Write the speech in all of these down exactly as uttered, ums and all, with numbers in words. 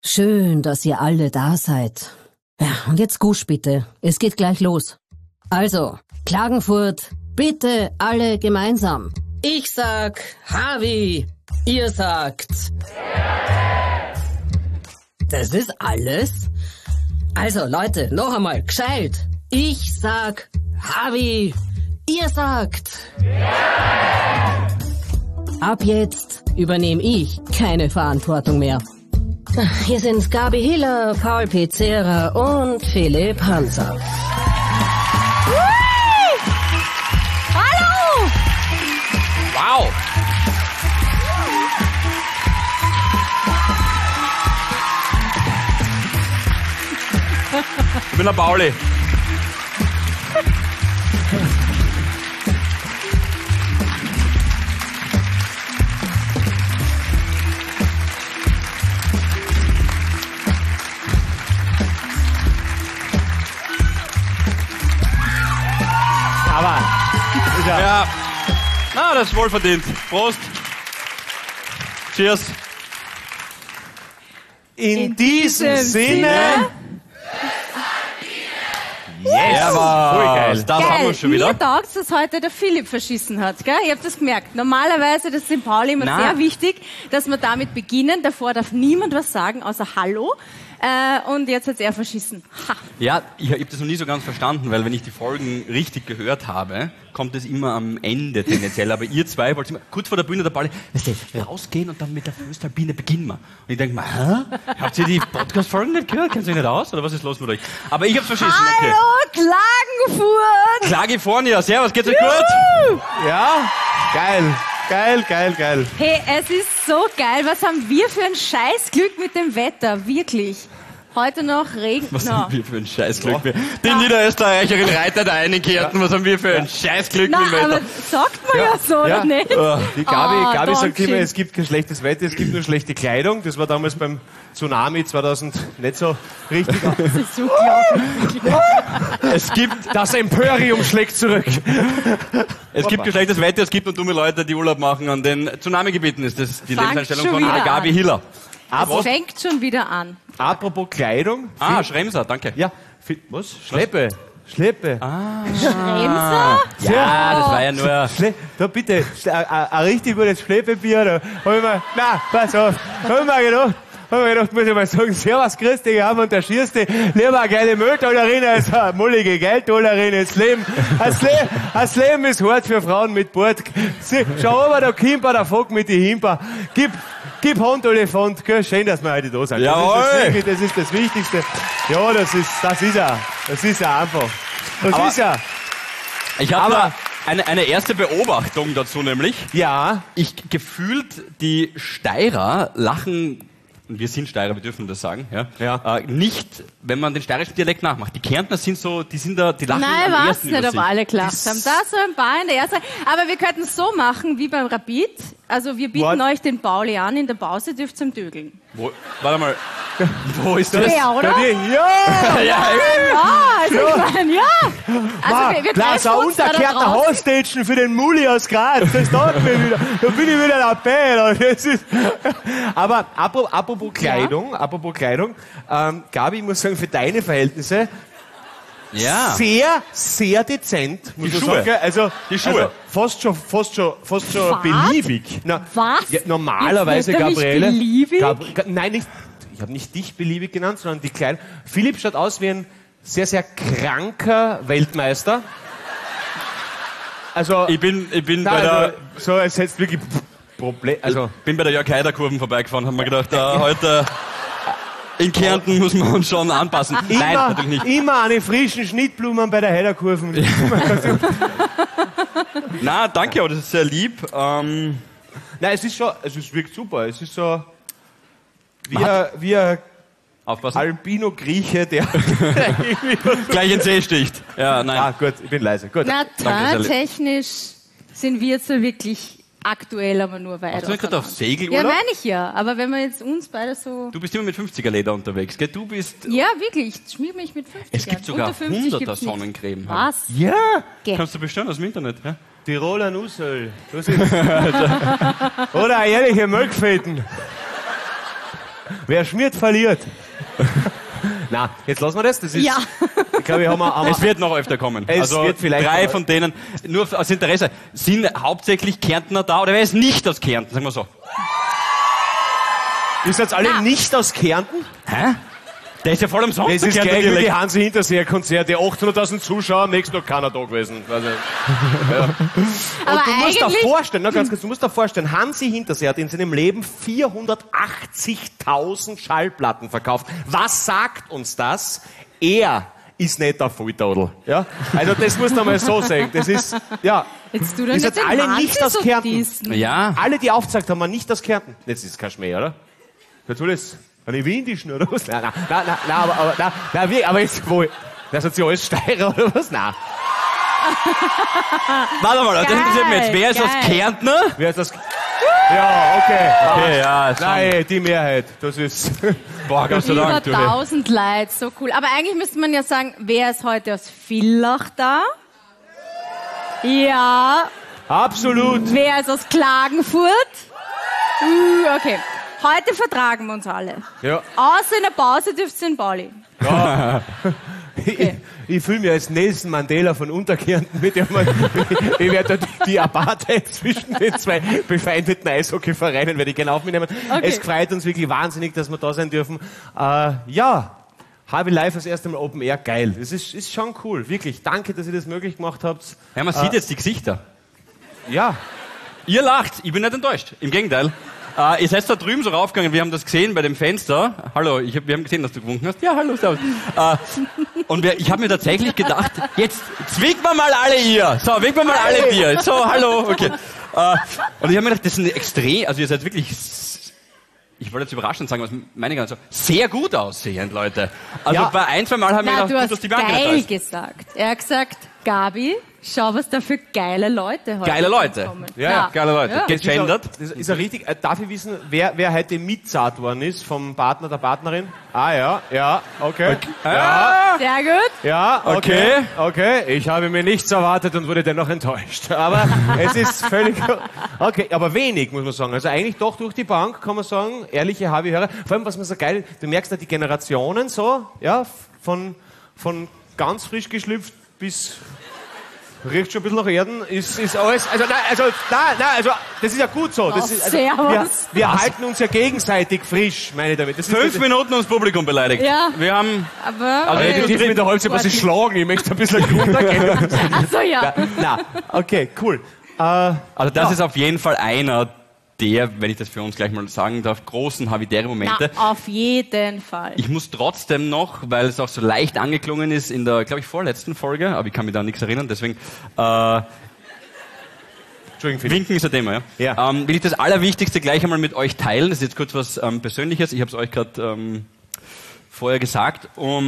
Schön, dass ihr alle da seid. Ja, und jetzt gusch bitte. Es geht gleich los. Also, Klagenfurt, bitte alle gemeinsam. Ich sag Harvey, ihr sagt... Das ist alles? Also, Leute, noch einmal, gescheit. Ich sag Harvey, ihr sagt... Ab jetzt übernehme ich keine Verantwortung mehr. Hier sind Gabi Hiller, Paul Pizzera und Philipp Hanser. Hallo! Wow! Ich bin der Pauli. Aber, ja. Ja. Na, das ist wohlverdient. Prost. Cheers. In, In diesem, diesem Sinne... Sinne... Yes! Ja, Voll geil. Das haben wir schon wieder. Mir taugt, dass heute der Philipp verschissen hat. Gell? Ihr habt das gemerkt. Normalerweise, das ist dem Pauli immer Nein. sehr wichtig, dass wir damit beginnen. Davor darf niemand was sagen, außer Hallo. Äh, und jetzt hat er verschissen. Ha. Ja, ich habe das noch nie so ganz verstanden, weil wenn ich die Folgen richtig gehört habe, kommt es immer am Ende tendenziell. Aber ihr zwei wollt immer kurz vor der Bühne der Ball, weißt du, rausgehen und dann mit der Föstalpine beginnen wir. Und ich denke mir, hä? Habt ihr die Podcast-Folgen nicht gehört? Kennt ihr nicht aus? Oder was ist los mit euch? Aber ich hab's verschissen. Okay. Hallo, Klagenfurt! Klagefornia, servus, geht's euch gut? Ja, geil. Geil, geil, geil. Hey, es ist so geil. Was haben wir für ein Scheißglück mit dem Wetter? Wirklich. Heute noch Regen. Was no. haben wir für ein Scheißglück? Wir- Die Niederösterreicherin reitet einkehrten. Was haben wir für ein Scheißglück Na, mit dem aber Wetter? sagt man ja, so, Ja. oder nicht? Die Gabi, Ah, Gabi sagt Dankeschön. immer, es gibt kein schlechtes Wetter, es gibt nur schlechte Kleidung. Das war damals beim Tsunami zweitausend nicht so richtig. Das ist so unglaublich. Es gibt, das Emporium schlägt zurück. Es gibt kein schlechtes Wetter, es gibt nur dumme Leute, die Urlaub machen an den Tsunami-Gebieten. Ist das die Fangt Lebenseinstellung schon von wieder der Gabi an. Hiller? Es fängt schon wieder an. Apropos Kleidung. Ah, Schremser, danke. Ja, fi- was? Schleppe. Schleppe. Bremser? Ja, das war ja nur... Schle da bitte, schle- ein ein richtig gutes Schleppebier. Da hab ich mir, na, pass auf, hab ich mir gedacht, hab ich mir gedacht, muss ich mal sagen, servus, grüß dich, haben und der schierst dich, lieber eine geile Mülltollerin als eine mullige Geldtollerin ins Leben. Das, Le das Leben ist hart für Frauen mit Bord. Sie, schau aber, da Kimper, der Fock mit die Himper. Gib, gib Hand, Elefant, gell? Schön, dass wir heute da sind. Jawohl. Das ist das, Wichtige, das ist das Wichtigste. Ja, das ist, das ist er. Das ist er einfach. Das Aber- ist er. Ich habe Aber- eine, eine erste Beobachtung dazu, nämlich, Ja. ich gefühlt, die Steirer lachen, und wir sind Steirer, wir dürfen das sagen, ja, Ja. Äh, nicht, wenn man den steirischen Dialekt nachmacht. Die Kärntner sind so, die sind da, die lachen Nein, ich am weiß ersten nicht, über ob sich. alle gelacht haben. Da so ein paar in der ersten. Aber wir könnten es so machen wie beim Rapid. Also wir bieten What? euch den Pauli an, in der Pause dürft ihr zum Dögeln. Wo, warte mal, wo ist das? Ja, oder? Ja, die, ja! Ja, Ja, also ich meine, ja. Also wir, wir Lass treffen ein uns da unterkehrter draußen. Hostage für den Muli aus Graz. Das taugt mir wieder. Da bin ich wieder dabei. Das ist aber apropos, apropos Kleidung, apropos Kleidung, ähm, Gabi, ich muss sagen, für deine Verhältnisse ja. sehr, sehr dezent. Muss Die man Schuhe. sagen, gell? Also, Die Schuhe. Also fast schon, fast schon, fast schon Was? beliebig. Na, Was? Ja, normalerweise, Jetzt nennt er mich Gabriele. beliebig? Gab- nein, nicht, ich habe nicht dich beliebig genannt, sondern die Kleidung. Philipp schaut aus wie ein sehr, sehr kranker Weltmeister. Also, Ich bin, ich bin nein, bei der, also, so als hättest du wirklich Problem. Also, bin bei der Jörg Haider Kurven vorbeigefahren, haben wir gedacht, äh, heute in Kärnten muss man uns schon anpassen. Nein, immer, natürlich nicht. immer eine frischen Schnittblumen bei der Heiderkurven. Na, danke, aber das ist sehr lieb. Ähm, Nein, es ist schon, also es wirkt super. Es ist so wie, Man ein, hat- wie ein aufpassen. Albino-Grieche, der... Gleich ins See sticht. Ja, nein. ah, gut, ich bin leise. Gut. Na, Danke, sehr technisch sind wir zwar wirklich aktuell, aber nur weit Hast du nicht gerade auf auseinander. Ja, Segelurlaub? meine ich ja. Aber wenn wir jetzt uns beide so... Du bist immer mit fünfziger Leder unterwegs, gell? Du bist... Ja, wirklich. Ich schmier mich mit fünfzig. Es gibt sogar Unter fünfzig hunderter gibt's nicht. Sonnencreme. Was? Ja, Geh. Kannst du bestellen aus dem Internet, ja? Tiroler Nussöl. Das ist oder eine ehrliche Milchfäden. Wer schmiert, verliert. Na, jetzt lassen wir das. Das ist, Ja. ich glaube, haben wir, haben wir Es wird noch öfter kommen. Es also wird vielleicht drei noch- von denen, nur aus Interesse, sind hauptsächlich Kärntner da oder wer ist nicht aus Kärnten, sagen wir so. Ihr seid alle Ah. nicht aus Kärnten? Hä? Der ist ja voll am Sonntag. Das ist Kärntner gleich wie Dialekt. die Hansi Hinterseher-Konzerte. Die achthunderttausend Zuschauer, am nächsten Tag keiner da gewesen. Also, ja. Aber Und du musst dir eigentlich, vorstellen, na, ganz kurz, du musst dir vorstellen, Hansi Hinterseer hat in seinem Leben vierhundertachtzigtausend Schallplatten verkauft. Was sagt uns das? Er ist nicht der Volltadel. Ja? Also das musst du mal so sagen. Das ist, ja. jetzt tu Ihr doch nicht seid den alle Hansi nicht aus so Kärnten. dissen. Ja. Alle, die aufgezeigt haben, waren nicht aus Kärnten. Jetzt ist es kein Schmäh, oder? Dazu das eine Windischen oder was? Nein, nein, nein, nein, nein aber, aber, nein, nein, wie, aber jetzt, wo, das hat sie alles Steirer oder was? Nein. Warte mal, das Geil, interessiert mich jetzt. Wer ist aus geil. Kärntner? Wer ist das? Ja, okay. Okay, ja, schon. Nein, die Mehrheit. Das ist. Boah, Gott sei Über Dank. Du. tausend Leute, so cool. Aber eigentlich müsste man ja sagen, wer ist heute aus Villach da? Ja. Absolut. Wer ist aus Klagenfurt? Uh, okay. Heute vertragen wir uns alle. Ja. Außer in der Pause dürft ihr in Pauli. Ich, ich fühle mich als Nelson Mandela von Unterkärnten mit dem man, ich werde die, die Apartheid zwischen den zwei befeindeten Eishockeyvereinen werde ich gerne auf mich nehmen. Okay. Es freut uns wirklich wahnsinnig, dass wir da sein dürfen. Äh, ja, Harvey Live das erste Mal Open Air, geil. Das ist, ist schon cool, wirklich. Danke, dass ihr das möglich gemacht habt. Ja, man sieht jetzt die Gesichter. Ja, Ihr lacht, ich bin nicht enttäuscht. Im Gegenteil. Äh, ihr seid da drüben so raufgegangen, wir haben das gesehen bei dem Fenster. Hallo, ich hab, wir haben gesehen, dass du gewunken hast. Ja, hallo, servus. Äh, und wir, ich habe mir tatsächlich gedacht, jetzt zwingt wir mal alle ihr. So, winken wir mal alle dir. So, hallo, okay. Äh, und ich habe mir gedacht, das sind extrem, also ihr seid wirklich, s- ich wollte jetzt überraschend sagen, was meine ich gar nicht so, sehr gut aussehend, Leute. Also Ja. bei ein, zwei Mal haben wir Na, gedacht, du gut, dass hast die Bianca nicht da geil ist. gesagt. Er hat gesagt, Gabi, schau, was da für geile Leute heute Geile Leute. kommen. Ja, Geile Leute. Ja. Geht gegendert. Das ist ja richtig. Äh, Darf ich wissen, wer, wer heute mitzahlt worden ist vom Partner, der Partnerin? Ah ja, ja, okay. Ja, Sehr gut. ja, okay. Okay. Okay, ich habe mir nichts erwartet und wurde dennoch enttäuscht. Aber es ist völlig... Okay, aber wenig, muss man sagen. Also eigentlich doch durch die Bank, kann man sagen, ehrliche Harvey-Hörer. Vor allem, was man so geil... Du merkst ja die Generationen so, ja, von, von ganz frisch geschlüpft bis... Riecht schon ein bisschen nach Erden, ist, ist alles, also, nein, also, nein, nein, also, das ist ja gut so. Das Oh, ist, also, wir, servus. wir halten uns ja gegenseitig frisch, meine ich damit. Das ist Fünf das, Minuten uns Publikum beleidigt. Ja. Wir haben, Aber, Also, Hey, du tiefst mit der Holz, was ich schlagen, ich möchte ein bisschen runtergehen. ach so, ja. Na, okay, cool. Äh, also das Ja. ist auf jeden Fall einer der, wenn ich das für uns gleich mal sagen darf, großen Havidere-Momente. Na, auf jeden Fall. Ich muss trotzdem noch, weil es auch so leicht angeklungen ist in der, glaube ich, vorletzten Folge, aber ich kann mich da nichts erinnern, deswegen äh, Entschuldigung, Philipp. winken ist ein Thema, ja. Ja. Ähm, will ich das Allerwichtigste gleich einmal mit euch teilen. Das ist jetzt kurz was ähm, Persönliches. Ich habe es euch gerade ähm, vorher gesagt.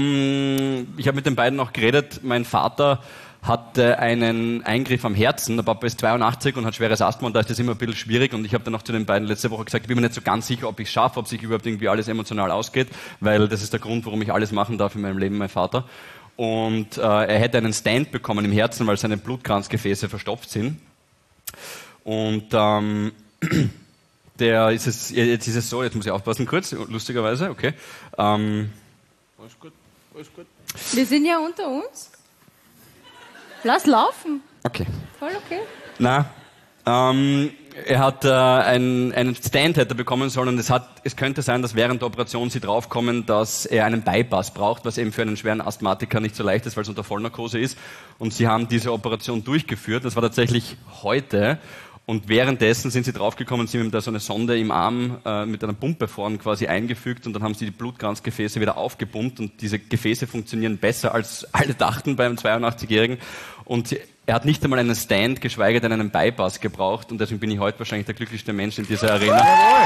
Um, ich habe mit den beiden auch geredet. Mein Vater hatte einen Eingriff am Herzen. Der Papa ist zweiundachtzig und hat schweres Asthma und da ist das immer ein bisschen schwierig. Und ich habe dann auch zu den beiden letzte Woche gesagt, ich bin mir nicht so ganz sicher, ob ich es schaffe, ob sich überhaupt irgendwie alles emotional ausgeht, weil das ist der Grund, warum ich alles machen darf in meinem Leben, mein Vater. Und äh, er hätte einen Stand bekommen im Herzen, weil seine Blutkranzgefäße verstopft sind. Und ähm, der ist es, jetzt ist es so, jetzt muss ich aufpassen kurz, lustigerweise, okay. Ähm, Alles gut, alles gut. Wir sind ja unter uns. Lass laufen. okay. Voll okay. Na, ähm, er hat äh, einen, einen Stand hätte bekommen sollen und es, hat, es könnte sein, dass während der Operation sie draufkommen, dass er einen Bypass braucht, was eben für einen schweren Asthmatiker nicht so leicht ist, weil es unter Vollnarkose ist. Und sie haben diese Operation durchgeführt. Das war tatsächlich heute. Und währenddessen sind sie draufgekommen, sie haben ihm da so eine Sonde im Arm äh, mit einer Pumpe vorn quasi eingefügt und dann haben sie die Blutkranzgefäße wieder aufgepumpt und diese Gefäße funktionieren besser, als alle dachten beim zweiundachtzig-Jährigen. Und sie, er hat nicht einmal einen Stand, geschweige denn einen Bypass gebraucht und deswegen bin ich heute wahrscheinlich der glücklichste Mensch in dieser Arena. Jawohl.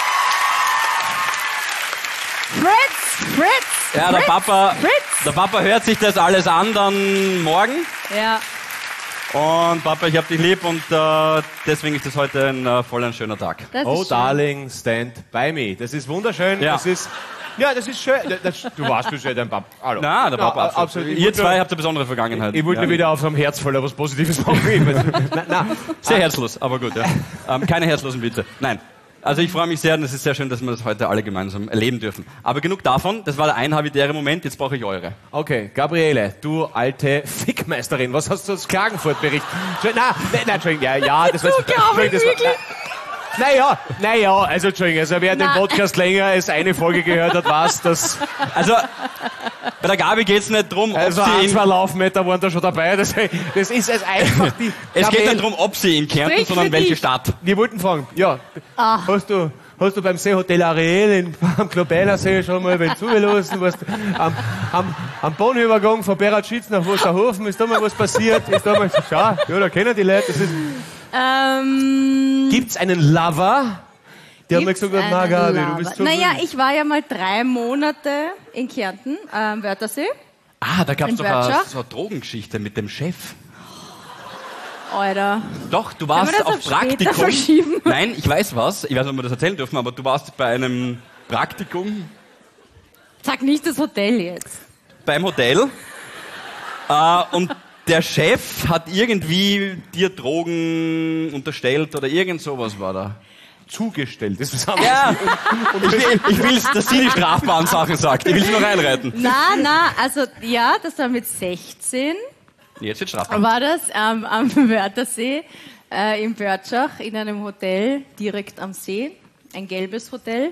Fritz, Fritz. Ja, der Fritz, Papa, Fritz. der Papa hört sich das alles an dann morgen. Ja. Und Papa, ich hab dich lieb und äh, deswegen ist das heute ein äh, voll ein schöner Tag. Das Oh, ist schön. darling, stand by me. Das ist wunderschön. Ja. Das ist, ja, das ist schön. Das, du warst bisher dein Papa. Hallo. Na, der Papa, Ja, absolut. absolut. Ich Ihr wollte zwei nur- habt eine besondere Vergangenheit. Ich wollte Ja. nur wieder auf so einem Herz voller was Positives machen. na, na. Sehr herzlos, aber gut, ja. Ähm, keine herzlosen Witze. Nein. Also ich freue mich sehr und es ist sehr schön, dass wir das heute alle gemeinsam erleben dürfen. Aber genug davon, das war der ein habitäre Moment, jetzt brauche ich eure. Okay, Gabriele, du alte Fickmeisterin, was hast du aus Klagenfurt berichtet? Nein, nein, nein, Entschuldigung, ja, ja, das war... Entschuldigung, das war naja, naja, also Entschuldigung, also wer den Podcast länger als eine Folge gehört hat, weiß, dass... Also, bei der Gabi geht's nicht drum, ob also sie ein, in... zwei Laufmeter waren da schon dabei, das, das ist es einfach die... Es Gabriele, geht nicht darum, ob sie in Kärnten, Sprich sondern für welche dich. Stadt. Wir wollten fragen, ja, Ah. hast du... Hast du beim Seehotel Ariel in, am Klobenersee schon mal wen zugelassen? Was, am, am, am Bahnübergang von Beratschitz nach Wasserhofen, ist da mal was passiert? Ist da mal, schau, ja, da kennen die Leute. Das ist, Ähm, gibt's einen Lover? Die haben mir gibt's gesagt, na einen Gabi, du Lover? bist so Naja, wild. ich war ja mal drei Monate in Kärnten, am Wörthersee. Ah, da gab's In doch eine, Wörthschach? so eine Drogengeschichte mit dem Chef. Alter. Doch, du Können warst wir das auf auf später Praktikum. verschieben? Nein, ich weiß was. Ich weiß nicht, ob wir das erzählen dürfen, aber du warst bei einem Praktikum Sag nicht das Hotel jetzt. beim Hotel. Äh, und der Chef hat irgendwie dir Drogen unterstellt oder irgend sowas war da. Zugestellt. Das ist was anderes. Ja, ich will, ich will, dass sie die strafbaren Sachen sagt. Ich will sie nur reinreiten. Na, na, also ja, das war mit sechzehn. Jetzt wird strafbar. War das ähm, am Wörthersee äh, in Börtschach in einem Hotel direkt am See. Ein gelbes Hotel.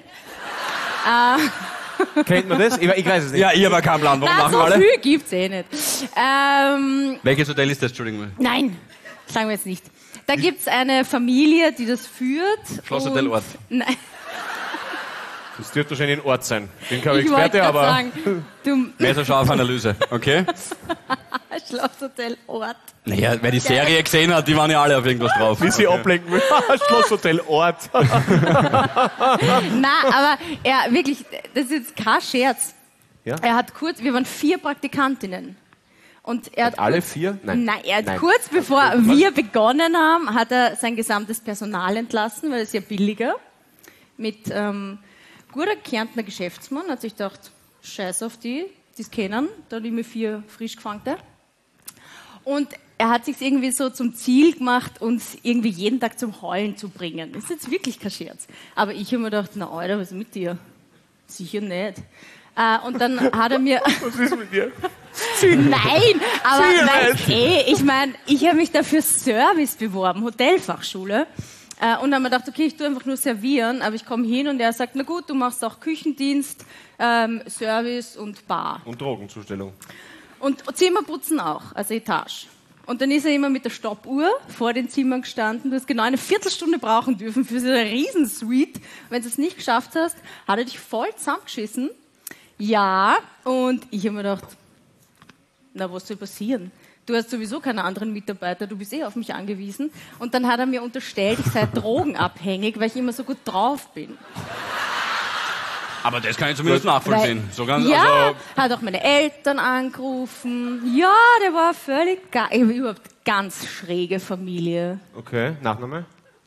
Kennt man das? Ich, ich weiß es nicht. Ja, ich habe keinen Plan. Warum Na, machen so alle? viel gibt's eh nicht. Ähm, Welches Hotel ist das? Entschuldigung. nein, sagen wir jetzt nicht. Da gibt's eine Familie, die das führt. Schlosshotel und- Ort. Nein, Das dürfte wahrscheinlich ein Ort sein. Bin kein ich wollte Experte, gerade aber... sagen, du Messerscharf-Analyse, okay? Schlosshotel Ort. Naja, wer die Serie gesehen hat, die waren ja alle auf irgendwas drauf. Wie sie ablenken will. Schlosshotel Ort. Na, aber er wirklich, das ist jetzt kein Scherz. Ja? Er hat kurz, wir waren vier Praktikantinnen. Und er hat Alle kurz, vier? Nein. Nein, er hat Nein. kurz bevor wir begonnen haben, hat er sein gesamtes Personal entlassen, weil es ja billiger. Mit ähm, guter Kärntner Geschäftsmann hat sich gedacht, scheiß auf die, die es kennen, da nehme ich vier frisch Gefangene. Und er hat sich irgendwie so zum Ziel gemacht, uns irgendwie jeden Tag zum Heulen zu bringen. Das ist jetzt wirklich kein Scherz. Aber ich habe mir gedacht, na Alter, was ist mit dir? Sicher nicht. Äh, und dann hat er mir... Was ist mit dir? Nein, aber Sicher weißt, eh, ich meine, ich habe mich dafür Service beworben, Hotelfachschule. Äh, und dann habe ich mir gedacht, okay, ich tue einfach nur servieren, aber ich komme hin und er sagt, na gut, du machst auch Küchendienst, ähm, Service und Bar. Und Drogenzustellung. Und Zimmerputzen auch, also Etage. Und dann ist er immer mit der Stoppuhr vor den Zimmern gestanden. Du hast genau eine Viertelstunde brauchen dürfen für so eine Riesensuite. Wenn du es nicht geschafft hast, hat er dich voll zusammengeschissen. Ja, und ich habe mir gedacht, na, was soll passieren? Du hast sowieso keine anderen Mitarbeiter, du bist eh auf mich angewiesen. Und dann hat er mir unterstellt, ich sei drogenabhängig, weil ich immer so gut drauf bin. Aber das kann ich zumindest nachvollziehen. Weil- So ganz, ja, also, hat auch meine Eltern angerufen. Ja, der war völlig geil. Ich habe überhaupt ganz schräge Familie. Okay, Nachname?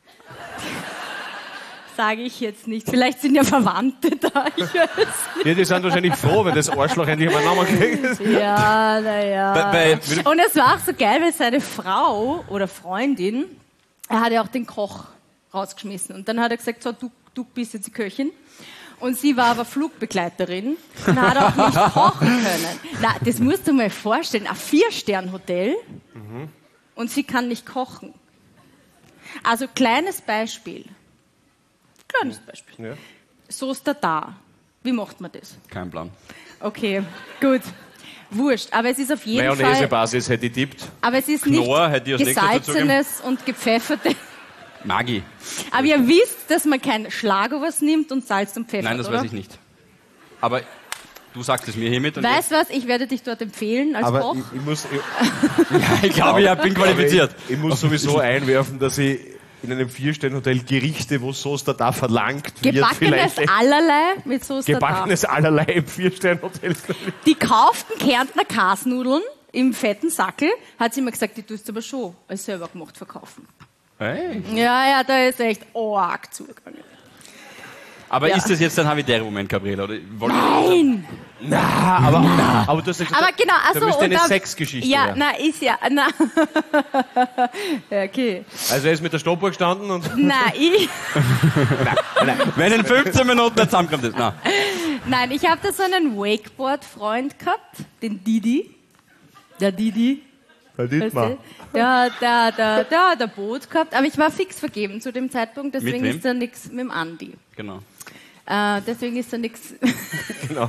Sage ich jetzt nicht. Vielleicht sind ja Verwandte da. Ich weiß Ja, die sind wahrscheinlich froh, wenn das Arschloch endlich mal einen Namen kriegt. nicht. Ja, naja. Bei- bei- Und es war auch so geil, weil seine Frau oder Freundin, er hat ja auch den Koch rausgeschmissen. Und dann hat er gesagt, so, du, du bist jetzt die Köchin. Und sie war aber Flugbegleiterin und hat auch nicht kochen können. Na, das musst du mal vorstellen. Ein Vier-Stern-Hotel und sie kann nicht kochen. Also kleines Beispiel. Kleines Beispiel. Ja. Soße da. Wie macht man das? kein Plan. Okay, gut. Wurscht. Aber es ist auf jeden Fall... Mayonnaise-Basis hätte ich tippt. Aber es ist Knorr, nicht hätte ich als nächstes dazugegeben. gesalzenes und gepfefferte... Magi. Aber ihr wisst, dass man kein Schlagobers nimmt und Salz und Pfeffer, Nein, das oder? weiß ich nicht. Aber du sagst es mir hiermit. Und Weißt du was? Ich werde dich dort empfehlen als Aber Koch. ich, ich muss, ich, jetzt, ich glaube, ich bin qualifiziert. Ich, ich muss sowieso einwerfen, dass ich in einem Vier-Sterne-Hotel Gerichte, wo Soße da verlangt wird, Gebackenes vielleicht allerlei mit Soße Gebackenes allerlei im Vier-Sterne-Hotel. Die kauften Kärntner Kasnudeln im fetten Sackel, hat sie mir gesagt, die tust du aber schon als selber gemacht verkaufen. Hey. Ja, ja, da ist echt arg zugegangen. Aber Ja. ist das jetzt ein habitärer Moment, Gabriela? Oder wollt ihr- Nein! Na, aber, na. aber du hast ja gesagt, Aber genau, du achso, willst eine und da- Sexgeschichte. Ja, Ja. na, ist ja, na. Ja, okay. Also er ist mit der Stoppuhr gestanden und... Na, ich, Wenn in fünfzehn Minuten nicht zusammenkommt, ist. Na. nein, ich habe da so einen Wakeboard-Freund gehabt, den Didi. Der Didi. Der Weißt du? Der, der, der, der hat ein Boot gehabt, aber ich war fix vergeben zu dem Zeitpunkt, deswegen wem? ist da nichts mit dem Andi. Genau. Äh, deswegen ist da nichts. Genau.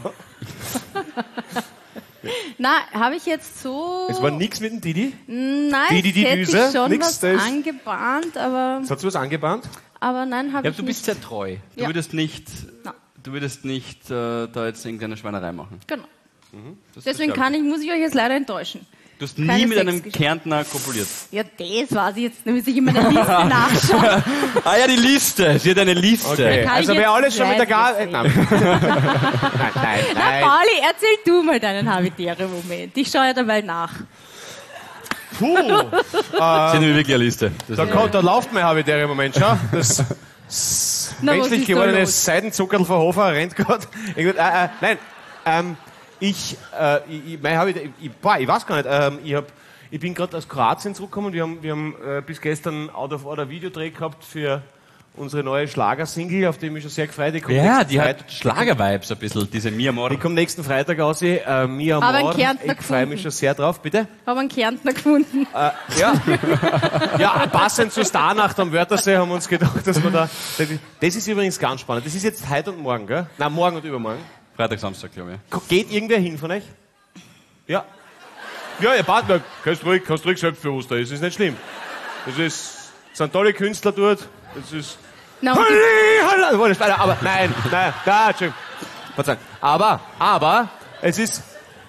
Na, habe ich jetzt so. Es war nichts mit dem Didi. Nein, Didi, die hätte Düse? ich schon Nix, was das- angebahnt, aber, Es hat so was angebahnt. aber nein, habe Ja, ich du nicht. bist sehr treu. Du Ja. würdest nicht, Na. du würdest nicht äh, da jetzt irgendeine Schweinerei machen. Genau. Das, Deswegen das kann ich, muss ich euch jetzt leider enttäuschen. Du hast keine nie mit einem Sexgeschichte. Kärntner kopuliert. Ja, das weiß ich jetzt, da muss ich in meiner Liste nachschauen. Ah ja, die Liste. Sie hat eine Liste. Okay. kann Also ich wer jetzt alles schon mit der Gar... gleich Nein. nein, nein, Na, nein. Pauli, erzähl du mal deinen Habitäre-Moment. Ich schaue ja dabei nach. Puh, Sie hat nämlich wirklich eine Liste. Das da, ist- kommt, da läuft mein Habitäre im Moment, schau. Das, das Na, was menschlich ist da gewordene los? Seidenzuckerl von Hofer rennt gerade. Irgendwo- Äh, äh, nein, ähm, ich, äh, ich, ich, mein Habitäre, ich, boah, ich weiß gar nicht, ähm, ich hab, ich bin gerade aus Kroatien zurückgekommen. Wir haben, wir haben äh, bis gestern Out of Order Videodreh gehabt für unsere neue Schlagersingle, auf die ich mich schon sehr gefreut. Die kommt Ja, nächsten die Freitag- hat Schlagervibes ein bisschen, diese Mia Die Mor. kommt nächsten Freitag raus. Äh, Mia Aber einen Mor. Kärntner Ich freue mich gefunden. schon sehr drauf. Bitte? Habe einen Kärntner gefunden. Äh, ja. ja, passend zur Starnacht am Wörthersee haben wir uns gedacht, dass wir da... Das ist übrigens ganz spannend. Das ist jetzt heute und morgen, gell? Nein, morgen und übermorgen. Freitag, Samstag, glaube ich. Geht irgendwer hin von euch? Ja. Ja, ihr Partner, kannst ruhig, kannst ruhig selbst für Ostern, das ist nicht schlimm. Das ist, es sind tolle Künstler dort, das ist... Na, und die- Halli, halli, Wollte ich- aber nein, nein, nein, Entschuldigung. Verzeihung. Aber, aber, es ist...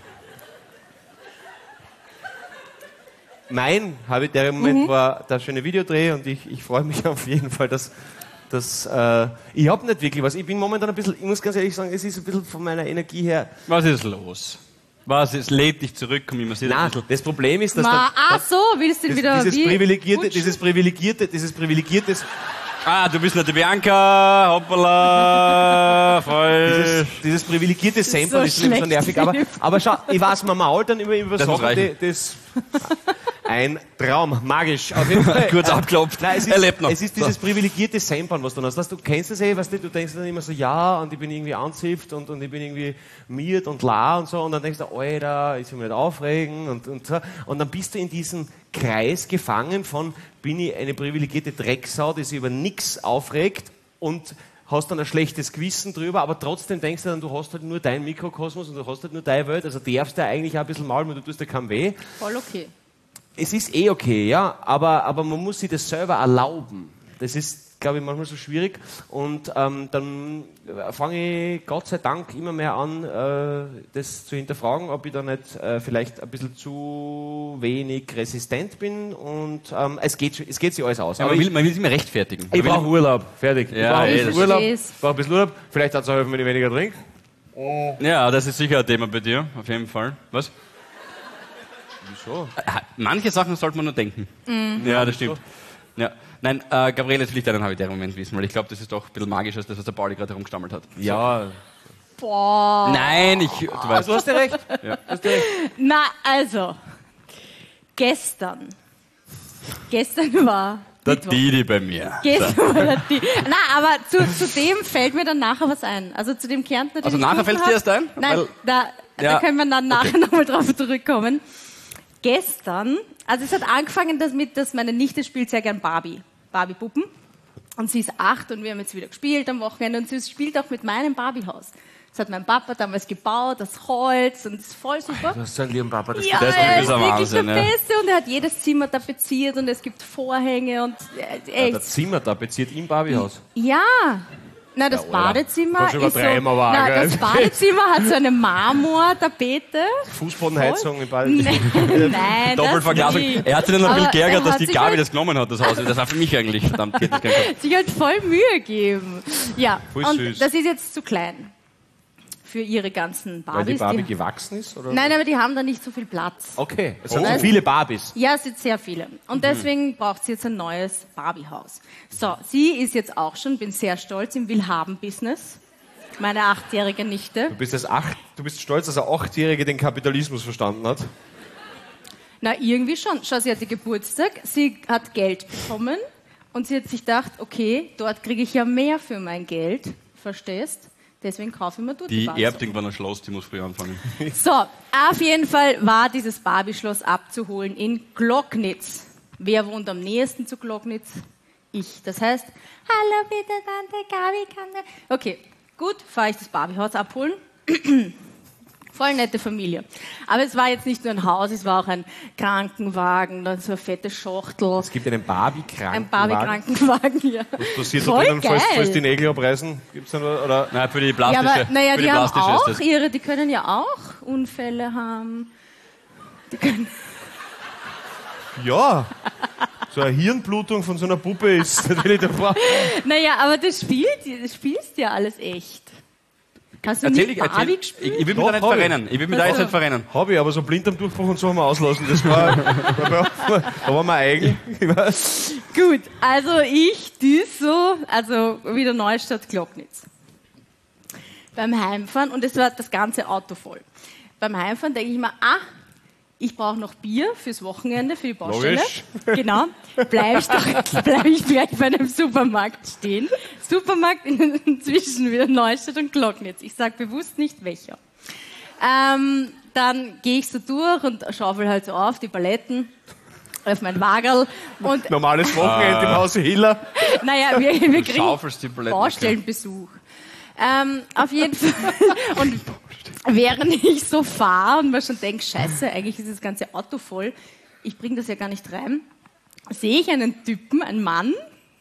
Mein habitärer Moment war der schöne Videodreh und ich, ich freue mich auf jeden Fall, dass... dass äh, ich habe nicht wirklich was. Ich bin momentan ein bisschen, ich muss ganz ehrlich sagen, es ist ein bisschen von meiner Energie her... Was ist los? Was ist, lädt dich zurück, komm immer, sieht ein Nein, bisschen. das Problem ist, dass... Ma, der- ach so, willst du das, wieder dieses wie? privilegierte, Gut. dieses privilegierte, dieses privilegierte, Ah, du bist nicht die Bianca, hoppala, voll. dieses, dieses privilegierte Sample so ist nämlich so schlecht. nervig. Aber, aber schau, ich weiß, man mault dann über, über Das muss Sachen, die, reichen. das, ein Traum, magisch, auf jeden Fall. Kurz Äh, abklopft. Nein, es ist, Er lebt noch. es ist dieses privilegierte Samplen, was du hast. Weißt, du kennst das eh, weißt du, du denkst dann immer so, ja, und ich bin irgendwie anzipft und, und ich bin irgendwie miert und la und so, und dann denkst du, Alter, ich will mich nicht aufregen und, und so. Und dann bist du in diesem Kreis gefangen von, bin ich eine privilegierte Drecksau, die sich über nichts aufregt und hast dann ein schlechtes Gewissen drüber, aber trotzdem denkst du dann, du hast halt nur deinen Mikrokosmos und du hast halt nur deine Welt, also darfst du eigentlich auch ein bisschen malen, weil du tust dir keinen weh. Voll okay. Es ist eh okay, ja, aber, aber man muss sich das selber erlauben. Das ist, glaube ich, manchmal so schwierig. Und ähm, dann fange ich Gott sei Dank immer mehr an, äh, das zu hinterfragen, ob ich da nicht äh, vielleicht ein bisschen zu wenig resistent bin. Und ähm, es geht es geht sich alles aus. Ja, aber man, ich, will, man will sich immer rechtfertigen. ich Man will- brauche Urlaub. Fertig. Ja, ich brauche ein eh, bisschen das- Urlaub. versteh's. Ich brauche ein bisschen Urlaub. Vielleicht hat es auch helfen, wenn ich weniger trinke. Ja, das ist sicher ein Thema bei dir, auf jeden Fall. Was? Wieso? Äh, Manche Sachen sollte man nur denken. Ja, das stimmt. Ja. Nein, äh, Gabriele, jetzt will ich deinen habitären Moment wissen, weil ich glaube, das ist doch ein bisschen magisch, als das, was der Pauli gerade herumgestammelt hat. Ja. Boah. Nein, ich, du weißt. Also, du hast ja recht. Ja. Du hast ja recht. Na, also, gestern. Gestern war. Der Mittwoch. Didi bei mir. Gestern war der Di- Na, aber zu, zu dem fällt mir dann nachher was ein. Also zu dem Kärntner, den Also ich nachher gefunden fällt's dir hab. erst ein? Nein, Weil- da, Ja. da können wir dann nachher nochmal drauf zurückkommen. Gestern, also es hat angefangen damit, dass meine Nichte spielt sehr gern Barbie. Barbie-Puppen. Und sie ist acht und wir haben jetzt wieder gespielt am Wochenende und sie spielt auch mit meinem Barbiehaus. Das hat mein Papa damals gebaut, das Holz und ist voll super. Du hast so einen lieben Papa. Das Ja, Der ist er wirklich ist ein wirklich Wahnsinn, der ja. Beste und er hat jedes Zimmer tapeziert und es gibt Vorhänge und äh, echt. Das Zimmer tapeziert im Barbiehaus. Ja. Na, das oder? Badezimmer Kannst du ist so, übertreiben, aber auch, na, gell? das Badezimmer hat so eine Marmortapete. Fußbodenheizung im Ball. Nein, Doppelverglasung. das nicht. Er hat sich dann noch ein bisschen Aber geärgert, er dass hat die sich Gabi halt- das genommen hat, das Haus. Das war für mich eigentlich, verdammt, geht das gar nicht. sich halt voll Mühe geben. Ja, Voll und süß. das ist jetzt zu klein für ihre ganzen Weil die Barbies. Barbie die, gewachsen ist? Oder? nein, aber die haben da nicht so viel Platz. Okay, es sind Oh. so viele Barbies. Ja, es sind sehr viele. Und deswegen braucht sie jetzt ein neues Barbiehaus. So, sie ist jetzt auch schon, bin sehr stolz, im Willhaben-Business. meine achtjährige Nichte. Du bist, als acht, du bist stolz, dass eine Achtjährige den Kapitalismus verstanden hat? Na, irgendwie schon. Schau, sie hatte Geburtstag, sie hat Geld bekommen und sie hat sich gedacht, okay, dort kriege ich ja mehr für mein Geld, verstehst? Deswegen kaufe ich mir dort Die Barbie. erbt irgendwann ein Schloss, die muss früh anfangen. So, auf jeden Fall war dieses Barbie-Schloss abzuholen in Glocknitz. Wer wohnt am nächsten zu Glocknitz? Ich. Das heißt, hallo bitte Tante Gabi, kann der... Okay, gut, fahre ich das Barbiehaus abholen. Voll nette Familie. Aber es war jetzt nicht nur ein Haus, es war auch ein Krankenwagen, dann so eine fette Schachtel. Es gibt einen Barbie-Krankenwagen. Ein Barbie-Krankenwagen, ja. Was passiert da Voll drinnen, falls, geil. falls die Nägel abreißen? Gibt's da noch, oder? Nein, für die Ja, plastische. aber naja, für die, die haben plastische auch ist das. ihre, die können ja auch Unfälle haben. Die können Ja. So eine Hirnblutung von so einer Puppe ist natürlich der Frau. Naja, aber das spielt, das spielst ja alles echt. Hast du Erzähl nie ich, erzähl, Barbie ich, gespielt? ich will mich Doch, da nicht hab ich. verrennen. Ich will mich da jetzt nicht verrennen. Hab ich, aber so Blinddarmdurchbruch und so haben wir auslassen. Das war, da waren wir eigen. Ich weiß. Gut, also ich düse so, also wieder Neustadt Glocknitz. Beim Heimfahren, und es war das ganze Auto voll. Beim Heimfahren denke ich mir, ah, ich brauche noch Bier fürs Wochenende, für die Baustelle. Logisch. Genau. Bleibe ich, doch- bleib ich gleich bei einem Supermarkt stehen. Supermarkt in, zwischen wieder Neustadt und Glocknitz. Ich sage bewusst nicht welcher. Ähm, dann gehe ich so durch und schaufel halt so auf die Paletten auf mein Wagerl und Normales Wochenende im Hause Hiller. naja, wir, wir kriegen schaufelst die Paletten, Baustellenbesuch. Ähm, auf jeden Fall. Und während ich so fahre und mir schon denke, scheiße, eigentlich ist das ganze Auto voll, ich bringe das ja gar nicht rein, sehe ich einen Typen, einen Mann,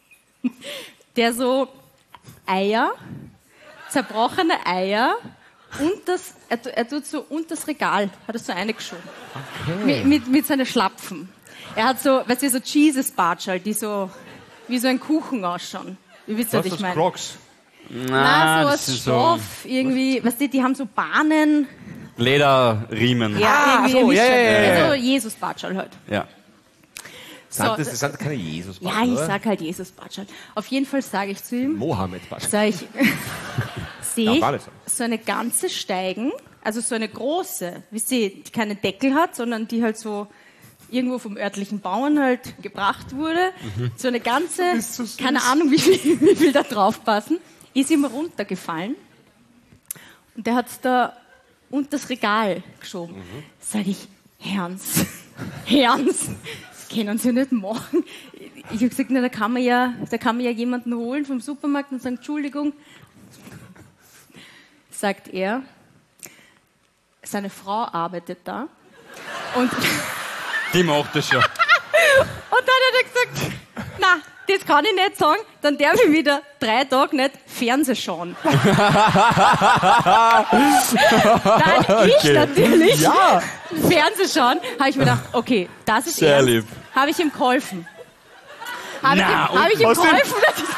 der so Eier, zerbrochene Eier, und das, er, tu- er tut so unter das Regal, hat er so eingeschoben. Okay. Mit, mit, mit seinen Schlapfen. Er hat so, weißt du, so Jesus-Bartschal, die so wie so ein Kuchen ausschauen. Wie wisst ihr, was Was ich das meine? Crocs? Na, so das aus ist Stoff, irgendwie, weißt du, die haben so Bahnen. So Lederriemen. Ja, irgendwie so, eine ja, Mischung. ja, ja, ja. Also Jesus-Bartschal halt. Ja. So, Sind das, das sind keine jesus ja, ich sag halt Jesus-Bartschal. Auf jeden Fall sage ich zu ihm, Mohammed. sag ich, sehe Ja, war das ich so eine ganze Steigen, also so eine große, wisst ihr, die keinen Deckel hat, sondern die halt so irgendwo vom örtlichen Bauern halt gebracht wurde. So eine ganze, keine Ahnung, wie viel, wie viel da drauf passen, ist ihm runtergefallen. Und der hat es da unter das Regal geschoben. Mhm. Sag ich, Herrns, Herrns, das können Sie nicht machen. Ich habe gesagt, na, da kann man ja, da kann man ja jemanden holen vom Supermarkt und sagen, Entschuldigung. Sagt er, seine Frau arbeitet da. Und Die macht das schon. Und dann hat er gesagt, na, das kann ich nicht sagen, dann darf ich wieder drei Tage nicht Fernsehen schauen. Nein, ich natürlich. Ja. Fernsehen schauen, habe ich mir gedacht, okay, das ist Sehr ernst. lieb. Habe ich ihm geholfen. Habe ich ihm, Na, hab ich ihm was denn? geholfen, dass ich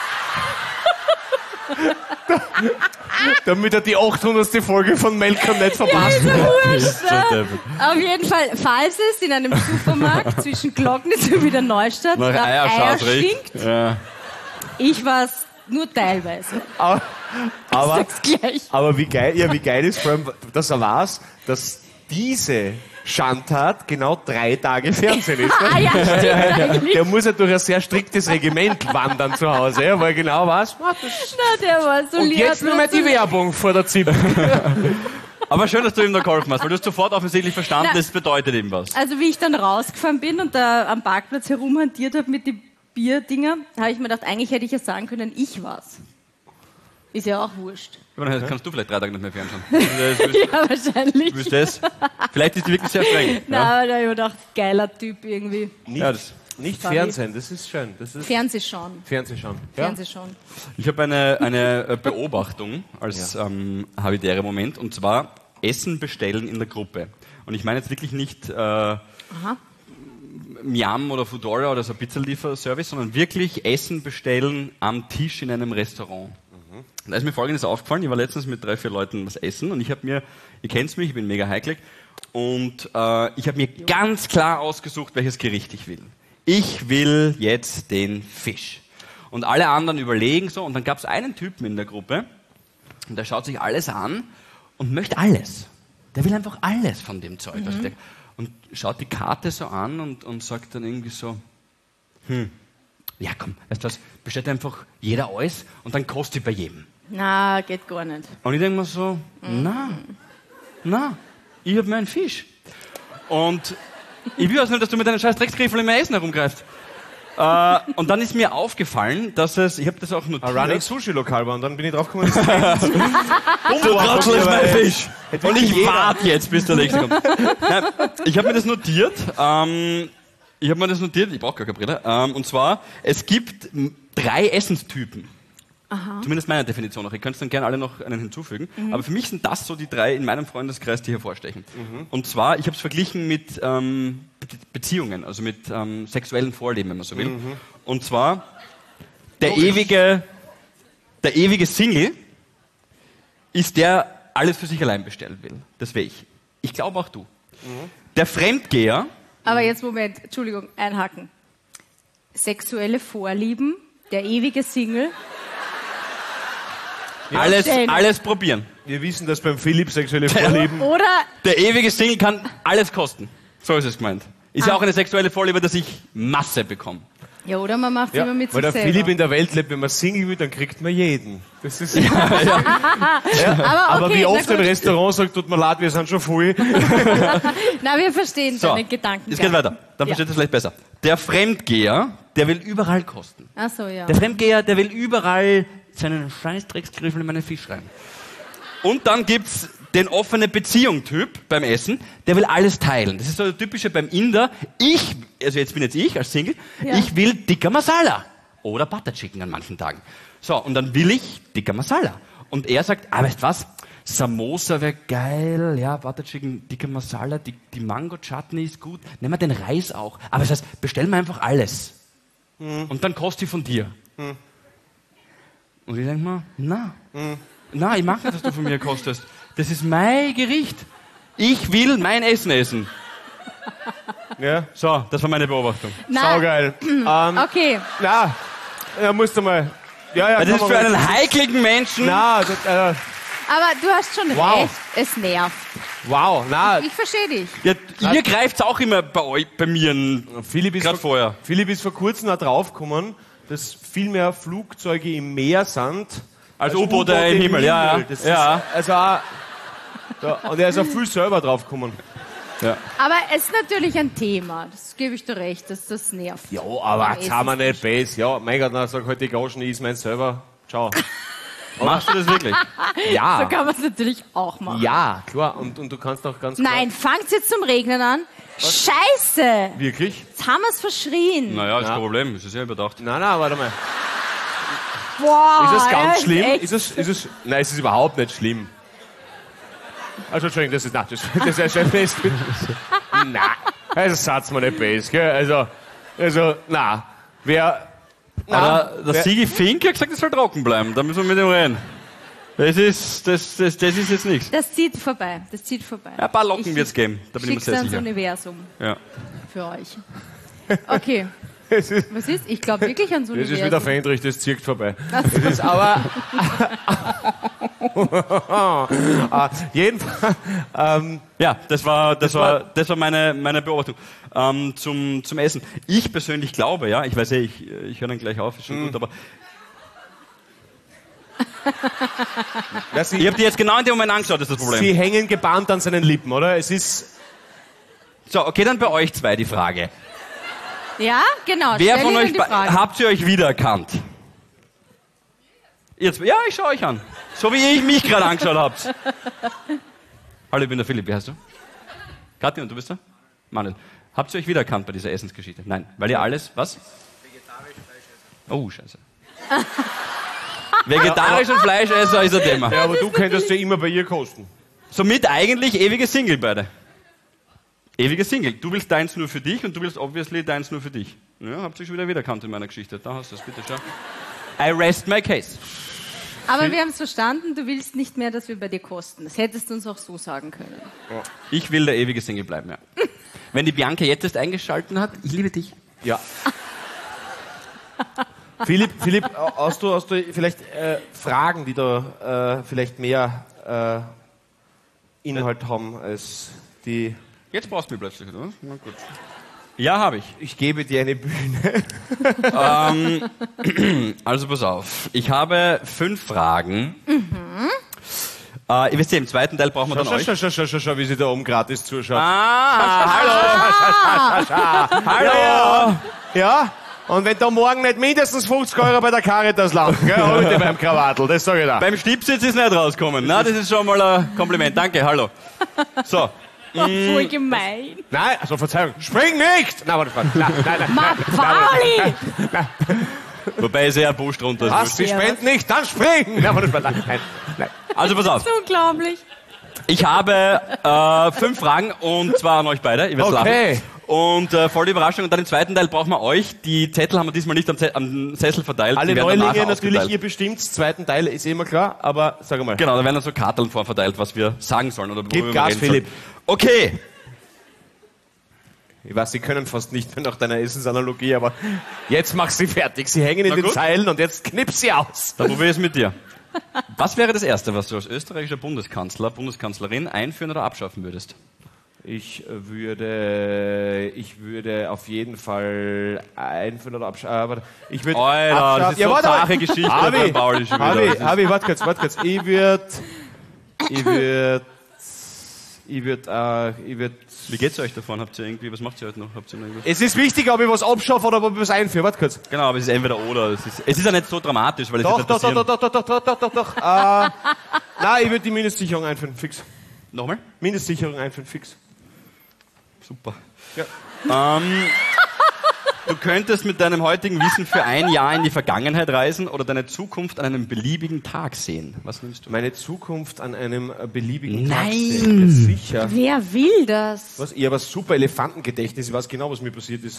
Damit er die achthundertste Folge von Malcolm nicht verpasst. Auf jeden Fall, falls es in einem Supermarkt zwischen Glocknitz und wieder Neustadt Nach nach Eier Eierschaus stinkt, riecht. Ja. ich war es nur teilweise. Aber, Ich aber, sag's gleich. aber wie geil, ja, wie geil ist vor allem, dass er weiß, dass diese Schandtat genau drei Tage Fernsehen ist. Ah ja, stimmt eigentlich. Der muss ja durch ein sehr striktes Regiment wandern zu Hause, ja, weil er genau weiß, Na, der war so und lieb. jetzt nur mal die Werbung vor der Z I P. Aber schön, dass du ihm da geholfen hast, weil du hast sofort offensichtlich verstanden, Na. das bedeutet ihm was. Also wie ich dann rausgefahren bin und da am Parkplatz herumhantiert habe mit den Bierdinger, habe ich mir gedacht, eigentlich hätte ich ja sagen können, ich war's. Ist ja auch wurscht. Dann kannst du vielleicht drei Tage nicht mehr fernschauen. Ja, wahrscheinlich. Willst du das? Vielleicht ist die wirklich sehr streng. Na, Ja. aber da habe ich mir gedacht, geiler Typ irgendwie. Nicht, Ja, das- nicht Sorry. Fernsehen, das ist schön. Das ist Fernsehschauen. Fernsehschauen. Ja? Fernsehschauen. Ich habe eine, eine äh, Beobachtung als ähm, habitärer Moment, und zwar Essen bestellen in der Gruppe. Und ich meine jetzt wirklich nicht äh, Miam oder Foodora oder so ein Pizzalieferservice, sondern wirklich Essen bestellen am Tisch in einem Restaurant. Da ist mir Folgendes aufgefallen, ich war letztens mit drei, vier Leuten was essen und ich habe mir, ihr kennt's mich, ich bin mega heiklig, und äh, ich habe mir ganz klar ausgesucht, welches Gericht ich will. Ich will jetzt den Fisch. Und alle anderen überlegen so, und dann gab es einen Typen in der Gruppe, Und der schaut sich alles an und möchte alles. Der will einfach alles von dem Zeug. Mhm. Also der, und schaut die Karte so an und, und sagt dann irgendwie so, hm, ja komm, weißt du was, bestellt einfach jeder alles und dann kostet bei jedem. Na, geht gar nicht. Und ich denke mir so, mhm. na, na, ich hab meinen Fisch. Und ich will also nicht, dass du mit deinen scheiß Drecksgriffel in mein Essen herumgreifst. Äh, und dann ist mir aufgefallen, dass es, ich habe das auch notiert. Ein Running Sushi-Lokal war und dann bin ich drauf gekommen, dass es du Trottel ist mein Fisch. Und ich warte jetzt, bis der nächste kommt. Nein, ich habe mir das notiert. Ähm, ich habe mir das notiert, ich brauche gar keine Brille. Ähm, und zwar, es gibt drei Essenstypen. Aha. Zumindest meiner Definition nach. Ihr könnt dann gerne alle noch einen hinzufügen. Mhm. Aber für mich sind das so die drei in meinem Freundeskreis, die hervorstechen. Mhm. Und zwar, ich habe es verglichen mit ähm, Be- Beziehungen, also mit ähm, sexuellen Vorlieben, wenn man so will. Mhm. Und zwar, der oh, ewige, der ewige Single ist der, alles für sich allein bestellen will. Das wäre ich. Ich glaube auch du. Mhm. Der Fremdgeher. Aber jetzt Moment, Entschuldigung, einhaken. Sexuelle Vorlieben, der ewige Single. Ja, alles, alles probieren. Wir wissen, dass beim Philipp sexuelle Vorlieben... Oder... Der ewige Single kann alles kosten. So ist es gemeint. Ist ah. ja auch eine sexuelle Vorliebe, dass ich Masse bekomme. Ja, oder man macht es ja, immer mit sich selber. Weil der Philipp in der Welt lebt, wenn man Single wird, dann kriegt man jeden. Das ist... Ja, ja. ja. Aber, okay, aber wie oft ein Restaurant sagt, tut mir leid, wir sind schon voll. Na, wir verstehen so, deine Gedanken. Es geht weiter. Dann ja. versteht es vielleicht besser. Der Fremdgeher, der will überall kosten. Ach so, ja. Der Fremdgeher, der will überall seinen Scheißdrecksgriffel in meine Fisch rein. Und dann gibt's den offene Beziehung-Typ beim Essen, der will alles teilen. Das ist so der typische beim Inder. Ich, also jetzt bin jetzt ich als Single, ja. ich will Tikka Masala oder Butter Chicken an manchen Tagen. So, und dann will ich Tikka Masala. Und er sagt, ah, weißt du was, Samosa wäre geil, ja, Butter Chicken, Tikka Masala, die, die Mango-Chutney ist gut, nehmen wir den Reis auch. Aber das heißt, bestellen wir einfach alles. Hm. Und dann koste ich von dir. Hm. Und ich denke mir, na, hm. na, ich mag nicht, dass du von mir kostest. Das ist mein Gericht. Ich will mein Essen essen. Ja. So, das war meine Beobachtung. Saugeil. ähm, okay. Na, da musst du mal... Ja, ja, das ist für einen heikligen Menschen... Na, das, äh, aber du hast schon wow. recht, es nervt. Wow, na... Ich verstehe dich. Ja, ihr greift's auch immer bei euch, bei mir, gerade vorher. Philipp ist vor kurzem auch draufgekommen, dass viel mehr Flugzeuge im Meer sind als, als U-Boote im Himmel. Himmel. Ja, ja. Das ja. Ist, also auch, ja, und er ist auch viel selber draufgekommen. Ja. Aber es ist natürlich ein Thema, das gebe ich dir recht, dass das nervt. Ja, aber jetzt haben wir nicht Base. Ja, mein Gott, dann sag halt die Gauschen, ich ist mein Server. Ciao. Machst du das wirklich? Ja. So kann man es natürlich auch machen. Ja, klar. Und, und du kannst auch ganz Nein, fangt jetzt zum Regnen an. Was? Scheiße! Wirklich? Jetzt haben wir es verschrien. Naja, ist ja. kein Problem. Es ist ja überdacht. Nein, nein, warte mal. Boah, ist das ganz ja, schlimm? Echt? Ist es, ist es, nein, es ist überhaupt nicht schlimm. Also, Entschuldigung, das ist, nein, das, das ist ein Fest. Nein, also satz mal nicht base, gell? Also, also, nein. Wer, na, der wer, Sigi Fink hat gesagt, es soll trocken bleiben. Da müssen wir mit ihm reden. Das ist, das, das, das ist jetzt nichts. Das zieht vorbei. Das zieht vorbei. Ja, ein paar Locken wird es geben. Da bin ich mir sehr sicher. Ans Universum. Ja. Für euch. Okay. Was ist? Ich glaube wirklich ans Universum. Das ist wieder Fendrich, das zirkt vorbei. Das ist aber... ah, jedenfalls... Ähm, ja, das war, das, das war, war, das war meine, meine Beobachtung ähm, zum, zum Essen. Ich persönlich glaube, ja, ich weiß ja, ich, ich höre dann gleich auf, ist schon mhm. gut, aber... ich habe die jetzt genau in dem Moment angeschaut, das ist das Problem. Sie hängen gebannt an seinen Lippen, oder? Es ist... So, okay, dann bei euch zwei die Frage. Ja, genau. Wer von euch habt ihr euch wiedererkannt? Jetzt, ja, ich schaue euch an. So wie ich mich gerade angeschaut habt. Hallo, ich bin der Philipp. Wie heißt du? Kathi, und du bist da? Manuel. Habt ihr euch wiedererkannt bei dieser Essensgeschichte? Nein, weil ihr alles, was? Vegetarisch, Fleischesser. Oh, scheiße. Vegetarisch und Fleischesser ist ein Thema. Ja, aber du könntest ja immer bei ihr kosten. Somit eigentlich ewige Single beide. Ewige Single. Du willst deins nur für dich und du willst obviously deins nur für dich. Ja, habt ihr schon wieder wiedererkannt in meiner Geschichte. Da hast du es, bitte schau. I rest my case. Aber wir haben es verstanden, du willst nicht mehr, dass wir bei dir kosten. Das hättest du uns auch so sagen können. Ich will der ewige Single bleiben, ja. Wenn die Bianca jetzt erst eingeschalten hat, ich liebe dich. Ja. Philipp, Philipp, hast du, hast du vielleicht äh, Fragen, die da äh, vielleicht mehr äh, Inhalt haben als die... Jetzt brauchst du mich plötzlich, oder? Na gut. Ja, habe ich. Ich gebe dir eine Bühne. ähm, also pass auf. Ich habe fünf Fragen. Mhm. Äh, ihr wisst ja, im zweiten Teil brauchen wir dann schau, euch. Schau, schau, schau, schau, schau, wie sie da oben gratis zuschaut. Ah, hallo! Hallo! Ja? Und wenn da morgen nicht mindestens fünfzig Euro bei der Caritas landen, gell, heute beim Krawattel, das sage ich da. Beim Stippsitz ist nicht rausgekommen. Na, das ist schon mal ein Kompliment. Danke, hallo. So. Voll gemein. Nein, also Verzeihung, spring nicht! Nein, warte, warte. Nein, nein, nein. Ma, Pauli! Wobei ist eher ein Busch drunter. Was, sie spenden nicht, dann springen! Nein, warte, warte, nein, nein. Also pass auf. Das ist unglaublich. Ich habe äh, fünf Fragen und zwar an euch beide. Ihr werdet Okay. lachen. Und äh, voll die Überraschung. Und dann im zweiten Teil brauchen wir euch. Die Zettel haben wir diesmal nicht am, Ze am Sessel verteilt. Alle Die werden Neulinge danach natürlich, ausgeteilt. ihr bestimmt, zweiten Teil ist eh immer klar, aber sag mal. Genau, da werden dann so Karteln vorverteilt, was wir sagen sollen. Oder Gib worüber wir Gas, reden Philipp. sollen. Okay. Ich weiß, sie können fast nicht mehr nach deiner Essensanalogie, aber jetzt mach sie fertig. Sie hängen in Na den gut. Seilen und jetzt knips sie aus. Dann probier es mit dir. Was wäre das Erste, was du als österreichischer Bundeskanzler, Bundeskanzlerin einführen oder abschaffen würdest? Ich würde, ich würde auf jeden Fall einführen oder abschaffen. Aber ich würde Alter, das ist so warte, flache Geschichte Harvey, beim Pauli schon wieder. Harvey, Das ist- Harvey, warte kurz, warte kurz. Ich würde, ich würde, ich würde, äh, ich würde. Wie geht's euch davon? Habt ihr irgendwie, was macht ihr heute noch? Habt ihr noch irgendwas? Es ist wichtig, ob ich was abschaffe oder ob ich was einführe. Warte kurz. Genau, aber es ist entweder oder. Es ist, es ist ja nicht so dramatisch, weil es Doch, wird doch, nicht doch, passieren. doch, doch, doch, doch, doch, doch, doch. Äh, nein, ich würde die Mindestsicherung einführen, fix. Nochmal? Mindestsicherung einführen, fix. Super. Ja. Ähm, du könntest mit deinem heutigen Wissen für ein Jahr in die Vergangenheit reisen oder deine Zukunft an einem beliebigen Tag sehen. Was nimmst du? Meine Zukunft an einem äh, beliebigen Tag Nein. sehen. Ja, sicher. Wer will das? Was? Ich habe ein super Elefantengedächtnis. Ich weiß genau, was mir passiert ist.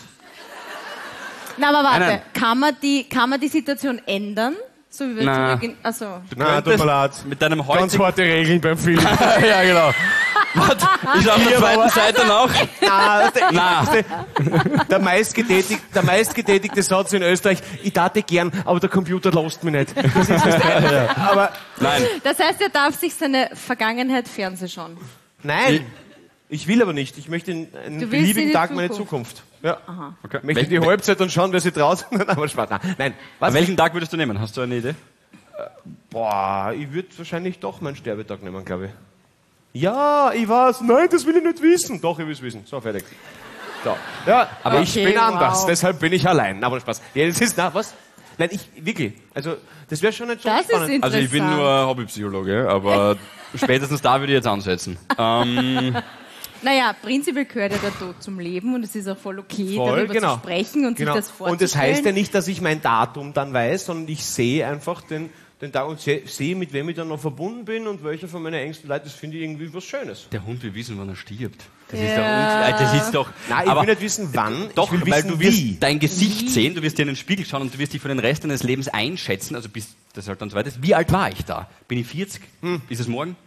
Na, aber warte. Nein, nein. Kann man die, kann man die Situation ändern? So wie wir Na. zurück in, also. Du Nein, tut könntest mir leid. mit deinem Ganz heutigen... harte Regeln beim Film. ja, genau. Warte, ich auf der zweiten Seite noch. Ah, der, Na. der, meistgetätigte, der meistgetätigte Satz in Österreich, ich dachte gern, aber der Computer lässt mich nicht. Das ist das. Aber Nein. Das heißt, er darf sich seine Vergangenheit fernsehen. nein, ich will aber nicht. Ich möchte in einen Du willst in beliebigen die Tag meine Zukunft. Zukunft. Ja. Okay. Ich möchte Wel die Halbzeit und schauen, wer sie draußen aber Spaß. Nein, nein. Was? Welchen Tag würdest du nehmen? Hast du eine Idee? Boah, ich würde wahrscheinlich doch meinen Sterbetag nehmen, glaube ich. Ja, ich weiß. Nein, das will ich nicht wissen. Doch, ich will es wissen. So, fertig. So. Ja, aber ich Okay, bin anders. wow. Deshalb bin ich allein. Aber Spaß. Ja, das ist, na, was? Nein, ich, wirklich. Also, das wäre schon nicht so Das ist spannend. interessant. Also ich bin nur Hobbypsychologe, aber spätestens da würde ich jetzt ansetzen. Ähm, Naja, prinzipiell gehört ja der Tod zum Leben und es ist auch voll okay, Voll, darüber genau. zu sprechen und Genau. sich das vorzustellen. Und das heißt ja nicht, dass ich mein Datum dann weiß, sondern ich sehe einfach den, den Tag und sehe, sehe, mit wem ich dann noch verbunden bin und welcher von meinen engsten Leuten, das finde ich irgendwie was Schönes. der Hund will wissen, wann er stirbt. Das Ja. ist doch... un- Das ist doch... Nein, ich aber will nicht wissen, wann. doch, ich will weil wissen, du wirst wie. dein Gesicht sehen, du wirst dir in den Spiegel schauen und du wirst dich für den Rest deines Lebens einschätzen, also bis das halt dann so weit ist. Wie alt war ich da? Bin ich vierzig? Hm. Ist es morgen?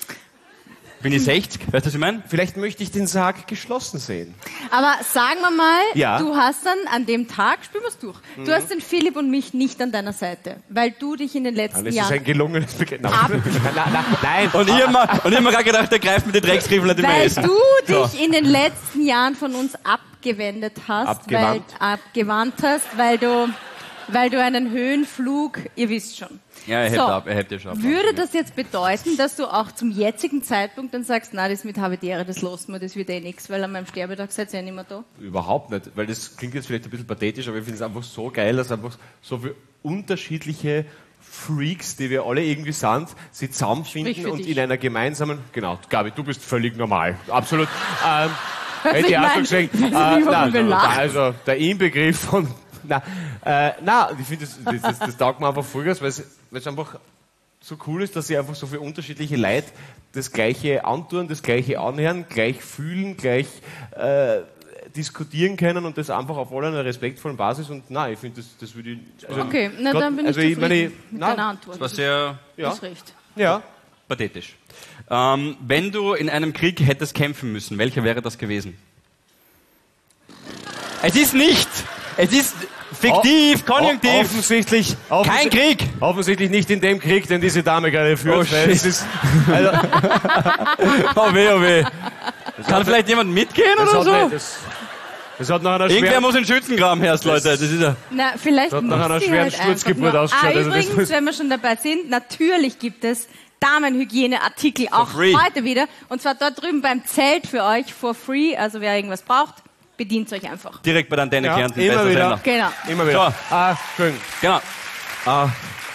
Bin ich sechzig? Weißt du, was ich meine? Vielleicht möchte ich den Sarg geschlossen sehen. Aber sagen wir mal, Ja. du hast dann an dem Tag, spielen wir es durch, du hast den Philipp und mich nicht an deiner Seite, weil du dich in den letzten Das ist Jahren... ein gelungenes Beginn. Nein, Ab- nein, nein, nein. Und ich hab mir, und ich hab mir gerade gedacht, der greift mit den Drecksgriffeln nicht mehr Weil essen. du So. dich in den letzten Jahren von uns abgewendet hast, Abgewandt. weil abgewandt hast, weil du, weil du einen Höhenflug, ihr wisst schon. Ja, er So, hebt ab, er hebt ja schon ab. Würde das jetzt bedeuten, dass du auch zum jetzigen Zeitpunkt dann sagst, na, das mit Habitäre, das lassen wir, das wird eh nichts, weil an meinem Sterbetag seid ihr ja nicht mehr da? Überhaupt nicht, weil das klingt jetzt vielleicht ein bisschen pathetisch, aber ich finde es einfach so geil, dass einfach so viele unterschiedliche Freaks, die wir alle irgendwie sind, sie Sprich zusammenfinden für und dich. in einer gemeinsamen, genau, Gabi, du bist völlig normal, absolut. Ähm, hätte ich ich auch so mein, gesagt, weißt du, äh, warum nein, wir lachen? also der Inbegriff von, na, äh, na, ich finde, das, das, das, das taugt mir einfach vollgas, weil es, weil es einfach so cool ist, dass sie einfach so viele unterschiedliche Leute das Gleiche antun, das Gleiche anhören, gleich fühlen, gleich äh, diskutieren können und das einfach auf einer respektvollen Basis. Und nein, ich finde, das, das würde ich... Also, Okay, na Gott, dann bin ich also zufrieden meine, mit na, deiner Antwort. Das war sehr Ja. Das recht. ja, pathetisch. Ähm, wenn du in einem Krieg hättest kämpfen müssen, welcher wäre das gewesen? Es ist nicht, es ist, Fiktiv, Konjunktiv. O offensichtlich, Kein Krieg. Offensichtlich nicht in dem Krieg, den diese Dame gerade führt. Oh, weil shit. es ist, also, Oh weh, oh weh. Kann vielleicht jemand mitgehen das, oder hat so? nicht, das, das hat nach einer Irgendwer schweren, muss in den Schützengraben herst, Leute. Das ist ja... Na, vielleicht hat nach muss einer sie schweren halt Sturzgeburt einfach nur- ausgeschaut. Ah, Also das übrigens, muss- wenn wir schon dabei sind, natürlich gibt es Damenhygieneartikel auch free. heute wieder. Und zwar dort drüben beim Zelt für euch for free. Also wer irgendwas braucht, bedient euch einfach. Direkt bei der Antenne Ja, Kärnten. immer bester wieder. Sender. Genau. Immer wieder. So. Ah, schön. Genau. Ah.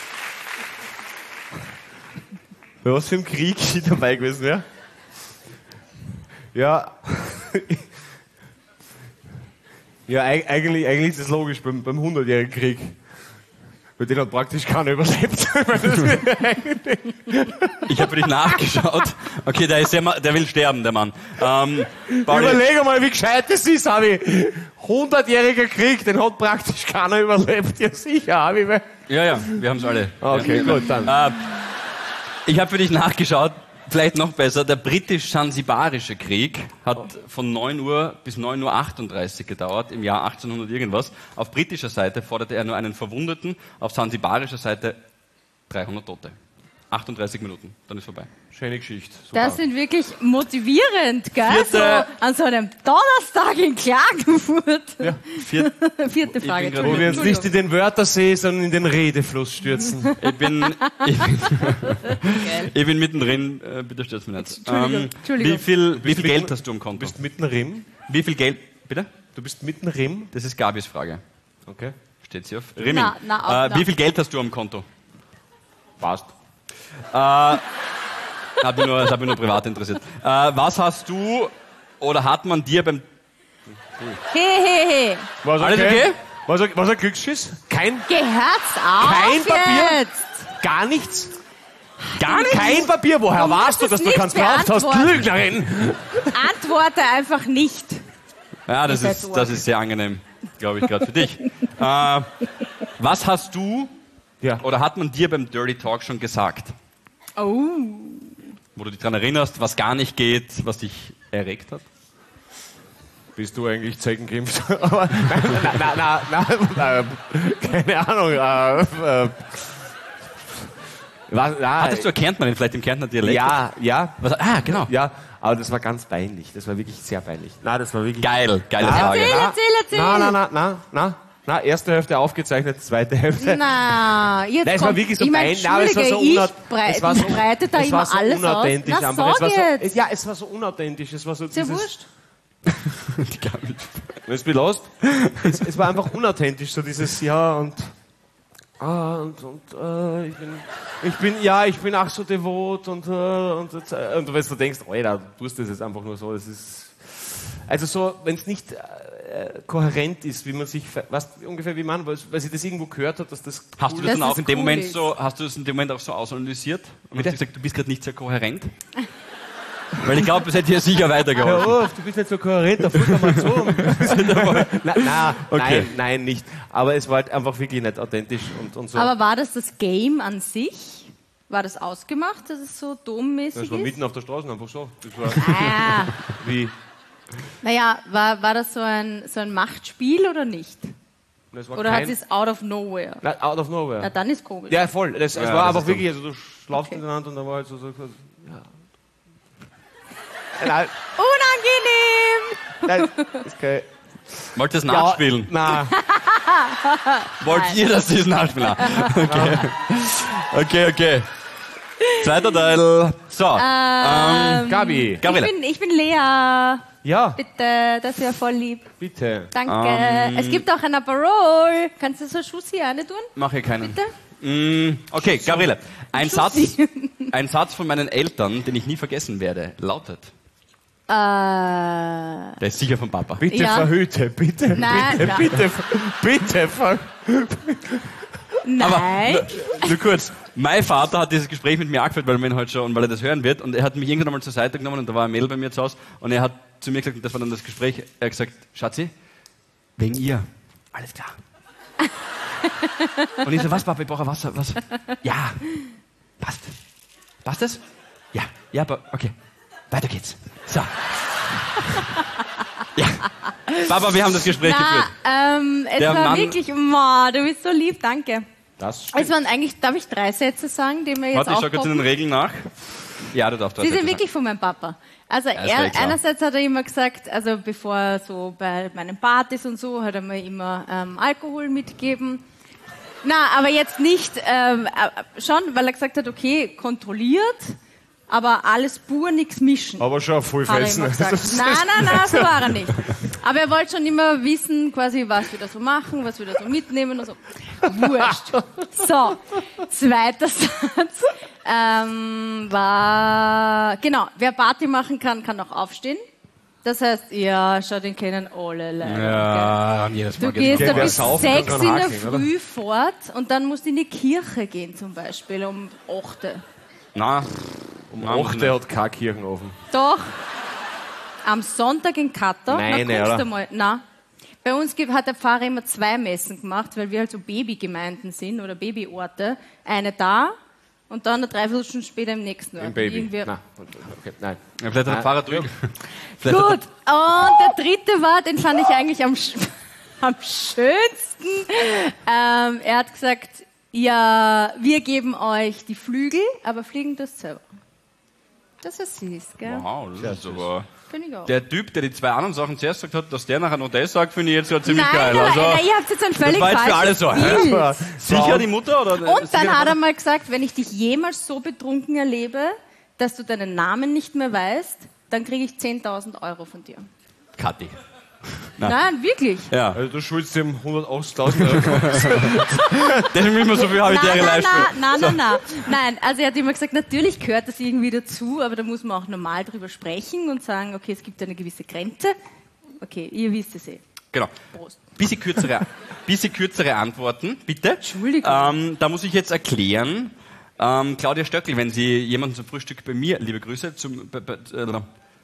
Bei was für einem Krieg ich dabei gewesen wäre? Ja. Ja, eig- eigentlich, eigentlich ist es logisch beim, beim hundertjährigen Krieg. Weil den hat praktisch keiner überlebt. Ich habe für dich nachgeschaut. Okay, der, ist sehr, ma- der will sterben, der Mann. Ähm, Pauli, Überleg mal, wie gescheit das ist, Abi. hundertjähriger Krieg, den hat praktisch keiner überlebt. Ja, sicher, Abi. weil- ja, ja, wir haben es alle. Okay, gut, dann. Äh, ich habe für dich nachgeschaut, vielleicht noch besser, der britisch-sansibarische Krieg hat von neun Uhr bis neun Uhr achtunddreißig gedauert, im Jahr achtzehnhundert irgendwas. Auf britischer Seite forderte er nur einen Verwundeten, auf sansibarischer Seite dreihundert Tote. achtunddreißig Minuten, dann ist vorbei. Schöne Geschichte. Super. Das sind wirklich motivierend, gell? Vierte- So, an so einem Donnerstag in Klagenfurt. Ja. Vier, Vierte Frage. bin grad- Wo wir uns Entschuldigung. nicht in den Wörtersee, sondern in den Redefluss stürzen. ich bin, ich bin, ich bin mittendrin, äh, bitte stürzt mich nicht. Entschuldigung, Entschuldigung. Wie viel, wie viel mitten- Geld hast du am Du Konto? bist mitten Rim. Wie viel Geld, bitte? Du bist mitten Rim. Das ist Gabis Frage. Okay. Steht sie auf? Rimming. Na, na, äh, auf, na. Wie viel Geld hast du am Konto? Passt. Hat mich nur, das hat mich nur privat interessiert. Äh, was hast du oder hat man dir beim... He, he, he. Was Alles okay? Was, ein- was ein Glücksschiss? Kein, Gehört's auf Kein Papier? jetzt. gar nichts? Gar nichts? Kein Papier? Woher Du musst warst du, es dass du nicht keins geraucht hast? beantworten. Lügnerin! Antworte einfach nicht. Ja, das Ihr ist, seid das ist sehr angenehm, glaube ich, gerade für dich. Äh, was hast du Ja. oder hat man dir beim Dirty Talk schon gesagt? Oh. Wo du dich daran erinnerst, was gar nicht geht, was dich erregt hat? Bist du eigentlich zeugengeimpft? Aber nein, nein, nein, nein, nein, äh, keine Ahnung. Äh, äh, was, nein, Hattest du eine Kärntnerin, vielleicht im Kärntner Dialekt? Ja, ja, Was, ah, genau. ja, aber das war ganz peinlich. Das war wirklich sehr peinlich. Nein, das war wirklich... Geil, geile Ja. Frage. Erzähl, erzähl, erzähl. Nein, nein, nein, nein, nein. Na, erste Hälfte aufgezeichnet, zweite Hälfte. Na, jetzt Nein, es war kommt, wirklich so ich mein, peinlich. Nein, es war so Entschuldige, una- ich brei es war so- ich breite da es immer war so alles aus. unauthentisch Na, einfach. Es war sag so, jetzt. ja, es war so unauthentisch. Es war so Ist ja dieses, wurscht. Willst du mich lost? es, es war einfach unauthentisch, so dieses Ja und ah, und, und äh, ich, bin, ich bin, ja, ich bin ach so devot und, äh, und, äh, und wenn du denkst, Alter, du tust das jetzt einfach nur so, das ist, also so, wenn es nicht äh, kohärent ist, wie man sich, was ungefähr wie man, weil, weil sie das irgendwo gehört hat, dass das Hast du das, Das dann auch ist in dem cool Moment ist. so, hast du das in dem Moment auch so ausanalysiert? Und hast Bitte? du gesagt, du bist gerade nicht sehr kohärent? Weil ich glaube, es hätte dir sicher weitergeholfen. Hör auf, du bist nicht so kohärent, da futter mal so. na, na, Okay. Nein, nein, nicht. Aber es war halt einfach wirklich nicht authentisch und, und so. Aber war das das Game an sich? War das ausgemacht, dass es so das dommäßig war ist? mitten auf der Straße einfach so. Das war Ah, wie, naja, war, war das so ein, so ein Machtspiel oder nicht? das war Oder hat kein, sie es out of nowhere? na, out of Na, nowhere. dann ist komisch. Ja, voll. Das, es Ja, war das einfach ist wirklich, also du schlafst Okay. miteinander und dann war halt so, so, so ja. Nein, Unangenehm! nein, ist kein, Wollt ihr das nachspielen? Na, Wollt ihr, dass sie es nachspielen? Ah, Okay. Okay, okay. Zweiter Teil. So. Ähm, Gabi, ich, Gabriele. bin, ich bin Lea. ja, Bitte, das wäre voll lieb. bitte. Danke. Ähm. Es gibt auch ein Aperol. Kannst du so einen Schuss hier rein tun? Mach hier keinen. Bitte? Mm, okay, Gabriele. Ein Satz, Schussi. ein Satz von meinen Eltern, den ich nie vergessen werde, lautet. Äh, Der ist sicher von Papa. Bitte Ja. verhüte, bitte, Nein, bitte, nein. bitte, bitte, ver nein. nur, nur kurz. Mein Vater hat dieses Gespräch mit mir angeführt, weil er ihn heute schon, und weil er das hören wird. Und er hat mich irgendwann einmal zur Seite genommen und da war ein Mädel bei mir zu Hause. Und er hat zu mir gesagt, und das war dann das Gespräch, er hat gesagt, Schatzi, wegen ihr. Alles klar. Und ich so, was, Papa, ich brauche Wasser, was? Ja. Passt. Passt das? Ja. Ja, aber, okay. Weiter geht's. So. Papa, wir haben das Gespräch geführt. Na, ähm, es Der war Mann- wirklich, ma, du bist so lieb, danke. Das Es waren eigentlich, darf ich drei Sätze sagen, die mir jetzt Warte, ich schau kurz in den aufpoppen? Regeln nach. Ja, du darfst das Sie sind jetzt wirklich von meinem Papa. Also ist er, eh klar. einerseits hat er immer gesagt, also bevor er so bei meinen Partys und so, hat er mir immer ähm, Alkohol mitgegeben. Na, aber jetzt nicht, ähm, äh, schon, weil er gesagt hat, okay, kontrolliert, aber alles pur, nichts mischen. aber schon voll Hat er fressen. immer gesagt. Nein, nein, nein, so war er nicht. Aber er wollte schon immer wissen, quasi, was wir da so machen, was wir da so mitnehmen und so. Wurscht. So, zweiter Satz ähm, war, genau, wer Party machen kann, kann auch aufstehen. Das heißt, ja, schau, den kennen alle leider. Ja, jedes Mal Du gehst Okay, da wer bis saufen kann, sechs kann in der hakeln, oder? Früh fort und dann musst du in die Kirche gehen zum Beispiel um acht. Nein. Um acht hat keine Kirchen offen. Doch. Am Sonntag in Katar. Meine, Na, guckst oder? du mal. Na. Bei uns gibt, hat der Pfarrer immer zwei Messen gemacht, weil wir halt so Babygemeinden sind oder Babyorte. Eine da und dann eine Dreiviertelstunde später im nächsten Ort. Im Baby. Irgendwie- Nein. Okay, nein. Ja, vielleicht hat der Nein. Fahrer durch. Gut. Und der dritte war, den fand ich eigentlich am, sch- am schönsten. Ähm, er hat gesagt, ja, wir geben euch die Flügel, aber fliegen das selber. Das ist süß, gell? Wow, das ist aber... Finde ich auch. Der Typ, der die zwei anderen Sachen zuerst gesagt hat, dass der nachher noch das sagt, finde ich jetzt ja ziemlich nein, geil. nein, Also, nein, ihr habt jetzt ein völlig das war jetzt für alle falsches so. Bild. Hä? Sicher die Mutter? Oder Und sicher dann hat der er mal gesagt, wenn ich dich jemals so betrunken erlebe, dass du deinen Namen nicht mehr weißt, dann kriege ich zehntausend Euro von dir. Kathi. Nein, wirklich. Ja. Also du schuldest ihm hundertachtzigtausend Euro. Deswegen will man so viel Nein, habitäre nein, Live nein, nein, nein, nein. Nein, also er hat immer gesagt, natürlich gehört das irgendwie dazu, aber da muss man auch normal drüber sprechen und sagen, okay, es gibt eine gewisse Grenze. Okay, ihr wisst es eh. Genau. Prost. Bisschen kürzere, bisschen kürzere Antworten, bitte. Entschuldigung. Ähm, da muss ich jetzt erklären, ähm, Claudia Stöckl, wenn Sie jemanden zum Frühstück bei mir, liebe Grüße, zum... Be, be, äh,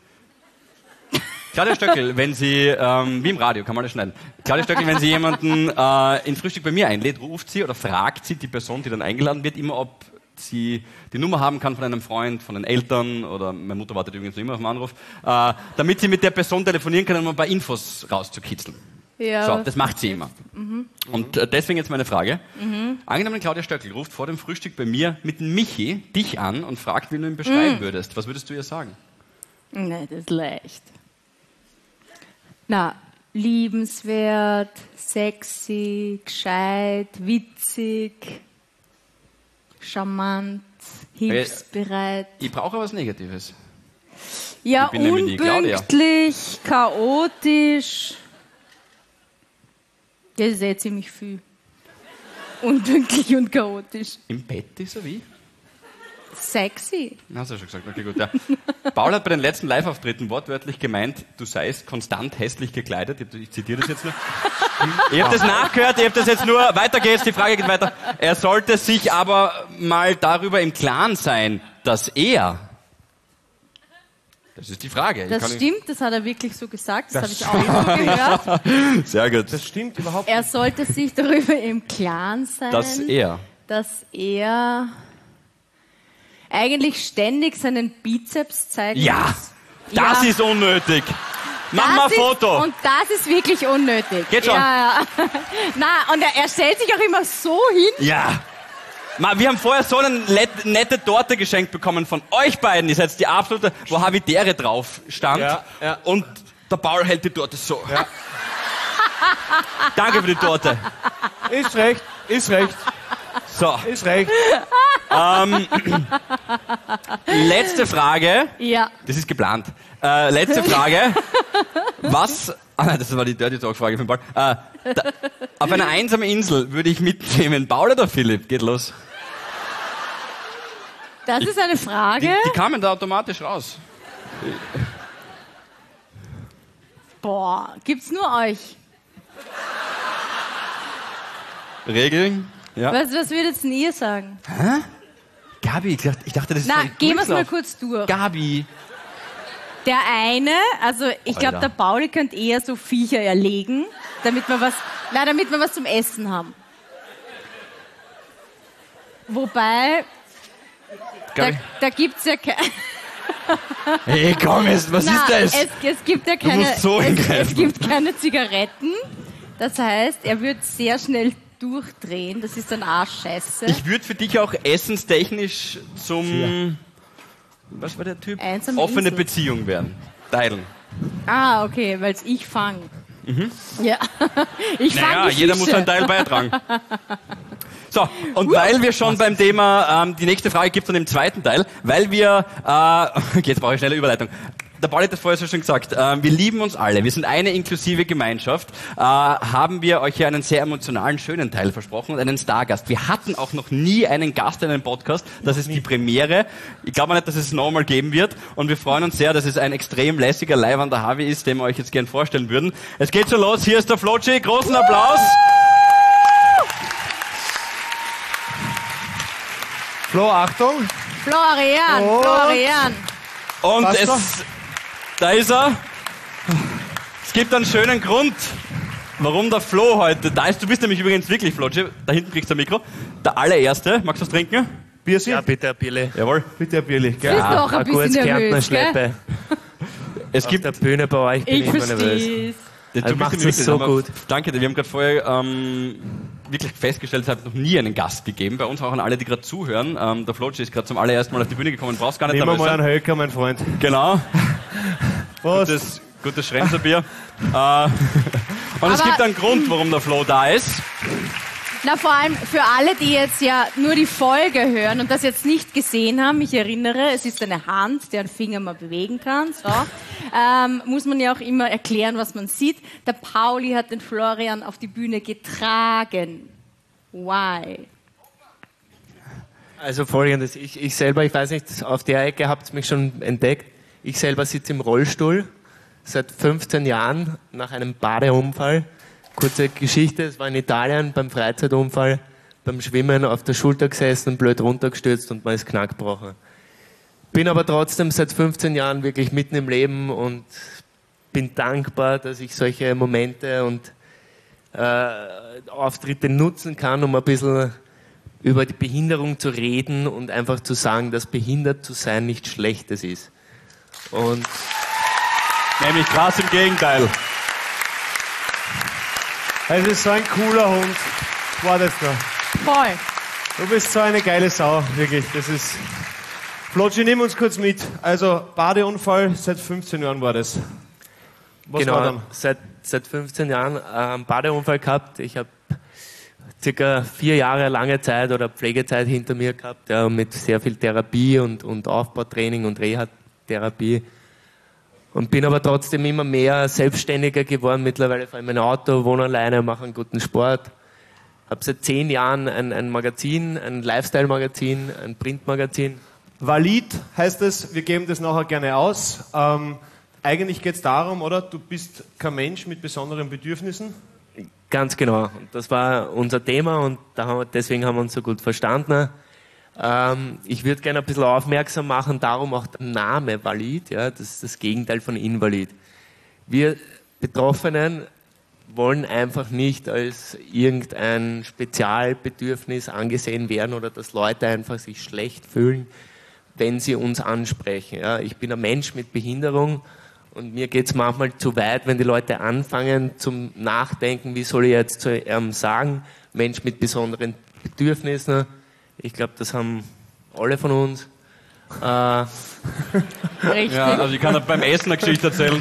Claudia Stöckl, wenn Sie, ähm, wie im Radio, kann man das schneiden. Claudia Stöckl, wenn Sie jemanden äh, in Frühstück bei mir einlädt, ruft sie oder fragt sie die Person, die dann eingeladen wird, immer, ob sie die Nummer haben kann von einem Freund, von den Eltern oder meine Mutter wartet übrigens noch immer auf den Anruf, äh, damit sie mit der Person telefonieren kann, um ein paar Infos rauszukitzeln. Ja, So, das macht sie immer. Und äh, deswegen jetzt meine Frage. Angenommen, Claudia Stöckl ruft vor dem Frühstück bei mir mit dem Michi dich an und fragt, wie du ihn beschreiben würdest. Was würdest du ihr sagen? Nein, das ist leicht. Na, liebenswert, sexy, gescheit, witzig, charmant, hilfsbereit. Ich brauche was Negatives. Ja, ich bin nämlich die Claudia. unpünktlich, chaotisch. Ja, das ist eh ziemlich viel. Unpünktlich und chaotisch. Im Bett ist er wie? Sexy. Hast du schon gesagt, okay, gut. Ja. Paul hat bei den letzten Live-Auftritten wortwörtlich gemeint, du seist konstant hässlich gekleidet. Ich, ich zitiere das jetzt nur. Ihr habt das nachgehört, ihr habt das jetzt nur, weiter geht's, die Frage geht weiter. Er sollte sich aber mal darüber im Klaren sein, dass er, das ist die Frage. Ich Das kann stimmt, das hat er wirklich so gesagt, das, habe ich auch so gehört. nicht, sehr gut. Das stimmt überhaupt Er sollte sich darüber im Klaren sein, Dass er, dass er eigentlich ständig seinen Bizeps zeigen ja, muss. das Ja. ist unnötig. Mach mal ein Das Foto. Ist, und das ist wirklich unnötig. Geht schon. Ja, ja. Na, und er, er stellt sich auch immer so hin. Ja. Ma, wir haben vorher so eine let- nette Torte geschenkt bekommen von euch beiden. Ihr seid die absolute, wo Habitäre drauf stand. Ja, ja. Und der Paul hält die Torte so. Danke für die Torte. Ist recht, ist recht, So, ist recht. letzte Frage. Ja. Das ist geplant. Äh, letzte Frage. Was... Ah nein, das war die Dirty Talk-Frage von Paul. Äh, da, auf einer einsamen Insel würde ich mitnehmen, Paul oder Philipp? Geht los. Das ist eine Die, Frage. die kamen da automatisch raus. Boah, gibt's nur euch. Regeln? Ja. Was, was würdet denn ihr sagen? Gabi, ich dachte, ich dachte das ist Na, ein gehen wir es mal Durchlauf. kurz durch. Gabi. Der eine, also ich glaube, Alter. der Pauli könnte eher so Viecher erlegen, damit wir was, na, damit wir was zum Essen haben. Wobei, da, Gabi. da gibt's ja kein... Hey, komm jetzt, was Na, ist das? Es, es gibt ja keine, musst so es, eingreifen. es gibt keine Zigaretten. Das heißt, er wird sehr schnell durchdrehen. Das ist dann auch scheiße. Ich würde für dich auch essenstechnisch zum, was war der Typ? Einsame Offene Insel. Beziehung werden. Teilen. Ah, okay, weil ich fange. Ja, ich fange Naja, die jeder muss Fische. seinen Teil beitragen. So, und weil wir schon beim Thema, ähm, die nächste Frage gibt es dann im zweiten Teil, weil wir, äh, okay, jetzt brauche ich schnelle Überleitung. Der Paul hat das vorher so schon gesagt, äh, wir lieben uns alle, wir sind eine inklusive Gemeinschaft, äh, haben wir euch hier einen sehr emotionalen, schönen Teil versprochen und einen Stargast. Wir hatten auch noch nie einen Gast in einem Podcast, das ist die Premiere. Ich glaube nicht, dass es nochmal geben wird und wir freuen uns sehr, dass es ein extrem lässiger, leibernder Harvey ist, den wir euch jetzt gern vorstellen würden. Es geht schon los, hier ist der Flotschi, großen Applaus. Flo, Achtung. Florian, Und- Florian. Und Passt es, doch. da ist er. Es gibt einen schönen Grund, warum der Flo heute da ist. Du bist nämlich übrigens wirklich, Flotschi, da hinten kriegst du ein Mikro. Der allererste, magst du was trinken? Biersi? Ja, bitte, Bille. Jawohl. Bitte, Birli. Du bist doch ein Ein gutes bisschen Kärntner nervös, gell? Schleppe. Es Auf gibt, der Bühne bei euch bin Ich ich immer nervös. versteh's. du Also bist macht's nämlich es so wirklich- gut. Danke dir, wir haben gerade vorher ähm, wirklich festgestellt, es hat noch nie einen Gast gegeben. Bei uns auch an alle, die gerade zuhören. Ähm, der Flotschi ist gerade zum allerersten Mal auf die Bühne gekommen, brauchst gar nicht Nehmen wir nervös mal einen sein. Höcker, mein Freund. Genau. Was? Gutes, gutes Schrenzerbier. äh, und es Aber- gibt einen Grund, warum der Flo da ist. Na, vor allem für alle, die jetzt ja nur die Folge hören und das jetzt nicht gesehen haben, ich erinnere, es ist eine Hand, deren Finger man bewegen kann, so, ähm, muss man ja auch immer erklären, was man sieht. Der Pauli hat den Florian auf die Bühne getragen. Why? Also folgendes, ich, ich selber, ich weiß nicht, auf der Ecke habt ihr mich schon entdeckt. Ich selber sitze im Rollstuhl seit fünfzehn Jahren nach einem Badeunfall. Kurze Geschichte, es war in Italien beim Freizeitunfall, beim Schwimmen auf der Schulter gesessen, blöd runtergestürzt und man ist knack gebrochen. Bin aber trotzdem seit fünfzehn Jahren wirklich mitten im Leben und bin dankbar, dass ich solche Momente und äh, Auftritte nutzen kann, um ein bisschen über die Behinderung zu reden und einfach zu sagen, dass behindert zu sein nichts Schlechtes ist. Und Nämlich krass im Gegenteil. Es ist so ein cooler Hund. War das da? Voll. Du bist so eine geile Sau, wirklich. Das ist. Flotschi, nimm uns kurz mit. Also, Badeunfall, seit fünfzehn Jahren war das. Was genau, war dann? Seit, seit fünfzehn Jahren äh, einen Badeunfall gehabt. Ich habe circa vier Jahre lange Zeit oder Pflegezeit hinter mir gehabt, ja, mit sehr viel Therapie und, und Aufbautraining und Reha-Therapie. Und bin aber trotzdem immer mehr selbstständiger geworden. Mittlerweile fahre ich mein Auto, wohne alleine, mache einen guten Sport. Habe seit zehn Jahren ein, ein Magazin, ein Lifestyle-Magazin, ein Printmagazin. Valid heißt es, wir geben das nachher gerne aus. Ähm, eigentlich geht es darum, oder? Du bist kein Mensch mit besonderen Bedürfnissen. Ganz genau. Und das war unser Thema und da haben wir, deswegen haben wir uns so gut verstanden. Ähm, ich würde gerne ein bisschen aufmerksam machen, darum auch der Name Valid, ja, das ist das Gegenteil von Invalid. Wir Betroffenen wollen einfach nicht als irgendein Spezialbedürfnis angesehen werden oder dass Leute einfach sich schlecht fühlen, wenn sie uns ansprechen. Ja. Ich bin ein Mensch mit Behinderung und mir geht es manchmal zu weit, wenn die Leute anfangen zum Nachdenken, wie soll ich jetzt zu ihm sagen, Mensch mit besonderen Bedürfnissen. Ich glaube, das haben alle von uns. Äh, Richtig. Ja, also ich kann da beim Essen eine Geschichte erzählen.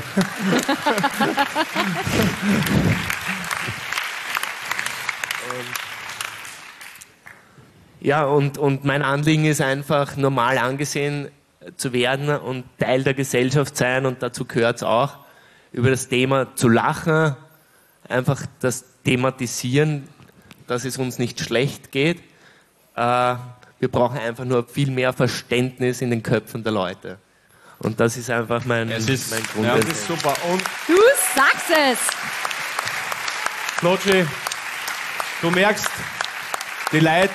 ja, und, und mein Anliegen ist einfach, normal angesehen zu werden und Teil der Gesellschaft sein und dazu gehört es auch, über das Thema zu lachen, einfach das Thematisieren, dass es uns nicht schlecht geht. Äh, wir brauchen einfach nur viel mehr Verständnis in den Köpfen der Leute. Und das ist einfach mein, Es ist- mein ja, Grund. Das ist super. Und Du sagst es. Flotschi, du merkst, die Leute,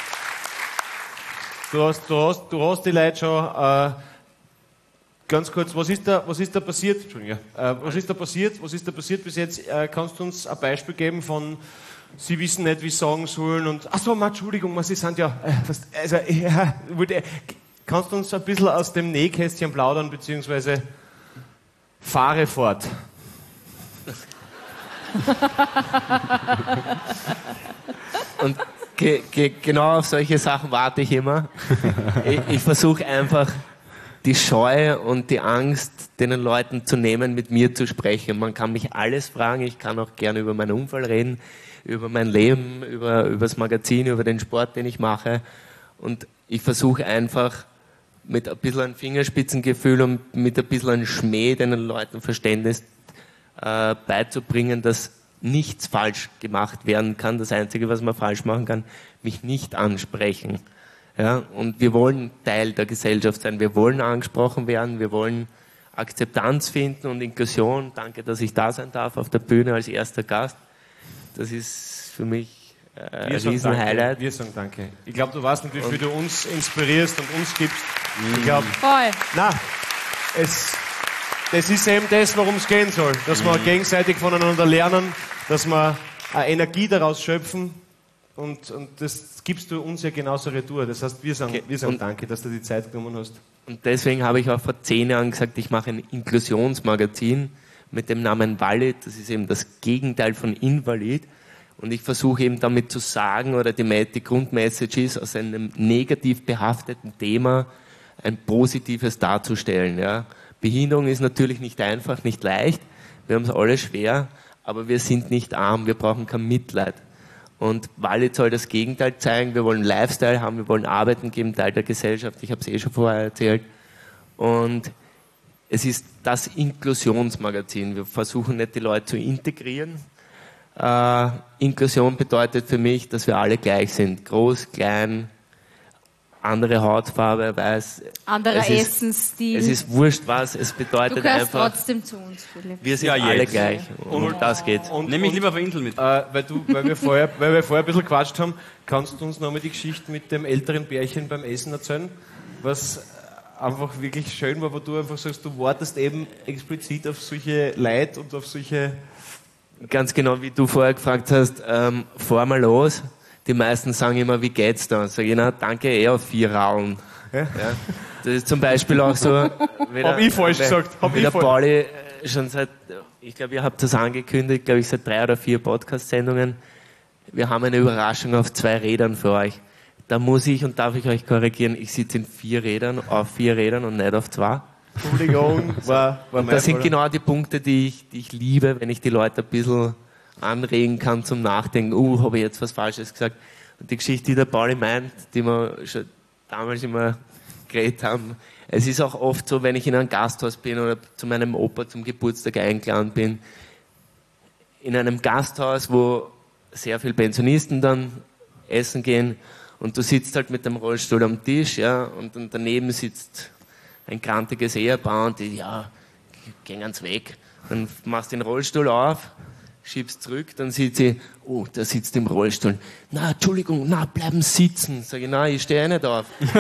du hast, du hast, du hast die Leute schon, äh, ganz kurz, was ist da, was ist da passiert? Entschuldigung, äh, was ist da passiert? Was ist da passiert bis jetzt? Äh, kannst du uns ein Beispiel geben von, Sie wissen nicht, wie sie sagen sollen und, ach so, ma, Entschuldigung, ma, Sie sind ja, äh, das, also, ja, wollte- kannst du uns ein bisschen aus dem Nähkästchen plaudern, beziehungsweise fahre fort. Und ge ge genau auf solche Sachen warte ich immer. Ich, ich versuche einfach, die Scheu und die Angst den Leuten zu nehmen, mit mir zu sprechen. Man kann mich alles fragen, ich kann auch gerne über meinen Unfall reden, über mein Leben, über, über das Magazin, über den Sport, den ich mache. Und ich versuche einfach mit ein bisschen ein Fingerspitzengefühl und mit ein bisschen ein Schmäh den Leuten Verständnis äh, beizubringen, dass nichts falsch gemacht werden kann. Das Einzige, was man falsch machen kann, mich nicht ansprechen. Ja, und wir wollen Teil der Gesellschaft sein. Wir wollen angesprochen werden. Wir wollen Akzeptanz finden und Inklusion. Danke, dass ich da sein darf auf der Bühne als erster Gast. Das ist für mich äh, ein riesen Highlight. Wir sagen danke. Ich glaube, du weißt nicht, wie viel du uns inspirierst und uns gibst. Mm. Ich glaube, na, es, das ist eben das, worum es gehen soll. Dass wir gegenseitig voneinander lernen, dass wir eine Energie daraus schöpfen. Und, und das gibst du uns ja genauso retour. Das heißt, wir sagen, wir sagen danke, dass du die Zeit genommen hast. Und deswegen habe ich auch vor zehn Jahren gesagt, ich mache ein Inklusionsmagazin mit dem Namen Valid. Das ist eben das Gegenteil von Invalid. Und ich versuche eben damit zu sagen, oder die, die Grundmessage ist, aus einem negativ behafteten Thema ein positives darzustellen. Ja. Behinderung ist natürlich nicht einfach, nicht leicht. Wir haben es alle schwer, aber wir sind nicht arm, wir brauchen kein Mitleid. Und Valid soll das Gegenteil zeigen. Wir wollen Lifestyle haben, wir wollen Arbeiten geben, Teil der Gesellschaft. Ich habe es eh schon vorher erzählt. Und es ist das Inklusionsmagazin. Wir versuchen nicht, die Leute zu integrieren. Äh, Inklusion bedeutet für mich, dass wir alle gleich sind. Groß, klein, andere Hautfarbe, weiß. Anderer Essensstil. Es ist wurscht was, es bedeutet du gehörst einfach... trotzdem zu uns, Philipp. Wir sind ja, alle jetzt. gleich. Und, und das geht. Und, Nehme ich lieber auf Insel mit. Äh, weil, du, weil, wir vorher, weil wir vorher ein bisschen gequatscht haben, kannst du uns nochmal die Geschichte mit dem älteren Bärchen beim Essen erzählen? Was einfach wirklich schön war, wo du einfach sagst, du wartest eben explizit auf solche Leid und auf solche... Ganz genau, wie du vorher gefragt hast, ähm, fahr mal los. Die meisten sagen immer, wie geht's da? Sag ich, na, danke, eher auf vier Raulen. Ja? Ja. Das ist zum Beispiel auch so, wie Hab der, ich falsch der, gesagt. Hab wie ich der falsch. Pauli schon seit, ich glaube, ihr habt das angekündigt, glaube ich, seit drei oder vier Podcast-Sendungen. Wir haben eine Überraschung auf zwei Rädern für euch. Da muss ich und darf ich euch korrigieren, ich sitze in vier Rädern, auf vier Rädern und nicht auf zwei. Entschuldigung, war, war Das sind Fall. genau die Punkte, die ich, die ich liebe, wenn ich die Leute ein bisschen anregen kann zum Nachdenken. Uh, habe ich jetzt was Falsches gesagt? Und die Geschichte, die der Pauli meint, die wir schon damals immer geredet haben. Es ist auch oft so, wenn ich in einem Gasthaus bin oder zu meinem Opa zum Geburtstag eingeladen bin, in einem Gasthaus, wo sehr viele Pensionisten dann essen gehen und du sitzt halt mit dem Rollstuhl am Tisch, ja, und dann daneben sitzt ein krantiges Ehepaar und die, ja, gehen ans Weg. Dann machst du den Rollstuhl auf, schiebst zurück, dann sieht sie, oh, der sitzt im Rollstuhl. Na, Entschuldigung, na, bleiben sitzen. Sag ich, nein, ich stehe nicht auf. Und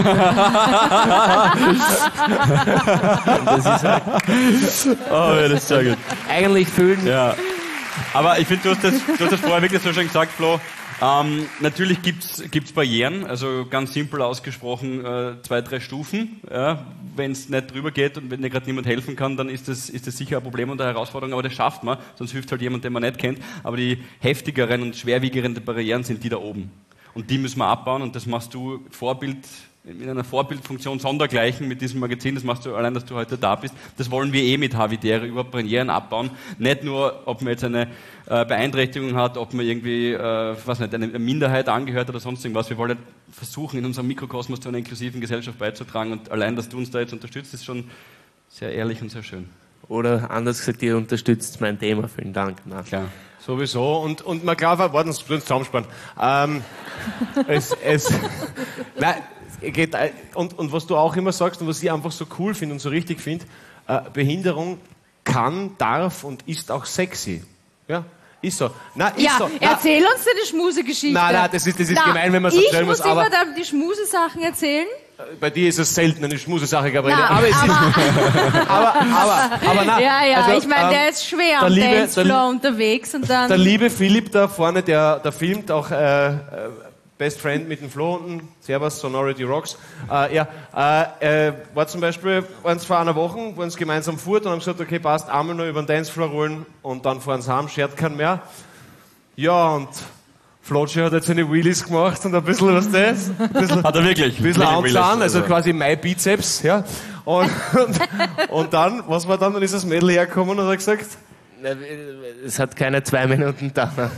das ist halt, Oh, ja, das ist sehr gut. eigentlich fühlen, Ja. Aber ich finde, du hast das, du hast das vorher wirklich so schön gesagt, Flo. Ähm, natürlich gibt's gibt's Barrieren, also ganz simpel ausgesprochen äh, zwei, drei Stufen. Ja. Wenn es nicht drüber geht und wenn dir gerade niemand helfen kann, dann ist das, ist das sicher ein Problem und eine Herausforderung, aber das schafft man, sonst hilft halt jemand, den man nicht kennt. Aber die heftigeren und schwerwiegeren Barrieren sind die da oben. Und die müssen wir abbauen und das machst du Vorbild, in einer Vorbildfunktion sondergleichen mit diesem Magazin, das machst du allein, dass du heute da bist. Das wollen wir eh mit Havidere, überhaupt Barrieren abbauen. Nicht nur, ob man jetzt eine äh, Beeinträchtigung hat, ob man irgendwie, äh, was nicht, eine Minderheit angehört oder sonst irgendwas. Wir wollen versuchen, in unserem Mikrokosmos zu einer inklusiven Gesellschaft beizutragen und allein, dass du uns da jetzt unterstützt, ist schon sehr ehrlich und sehr schön. oder anders gesagt, ihr unterstützt mein Thema. Vielen Dank. Na. Klar. Sowieso. Und, und man glaubt, warten Sie, uns zusammenspannen. Ähm, es, es, nein, geht, und, und was du auch immer sagst und was ich einfach so cool finde und so richtig finde, äh, Behinderung kann, darf und ist auch sexy. Ja, ist so. Nein, ist Ja, so. Nein, erzähl uns deine Schmusegeschichte. nein, nein, das ist, das ist Na, gemein, wenn man es ich erzählen muss muss, aber immer da die Schmusesachen erzählen. bei dir ist es selten eine Schmusesache, Gabriele. Na, aber, es ist, aber, aber, aber nein. Ja, ja, also, ich meine, ähm, der ist schwer der am liebe- Dancefloor der- unterwegs und dann... Der liebe Philipp da vorne, der, der filmt auch äh, äh, Best Friend mit dem Flo unten. Servus, Sonority Rocks. Äh, ja, äh, äh, war zum Beispiel, waren es vor einer Woche, waren sie gemeinsam fort und haben gesagt, okay, passt, einmal noch über den Dancefloor rollen und dann fahren sie heim, schert keinen mehr. Ja, und Flotschi hat jetzt seine Wheelies gemacht und ein bisschen, was das? Ein bisschen, Hat er wirklich? ein bisschen Wirklich anzahlen, Wheelies, also quasi mein Bizeps, ja. Und, und, und dann, was war dann? Dann ist das Mädel hergekommen und hat gesagt, es hat keine zwei Minuten gedauert.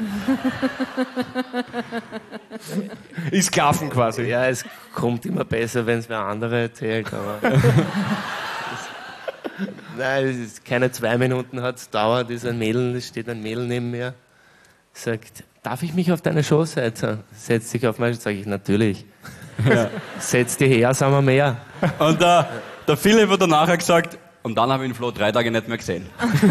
ist Gaffen quasi. Ja, es kommt immer besser, wenn es wer andere erzählt, aber... Nein, es ist keine zwei Minuten hat es gedauert, ist ein Mädel, es steht ein Mädel neben mir, sagt, darf ich mich auf deine Show setzen? Setz dich auf meine Show, sage ich, natürlich. Ja. Setz dich her, sagen wir mehr. Und der, der Philipp hat dann nachher gesagt, und dann habe ich den Flo drei Tage nicht mehr gesehen.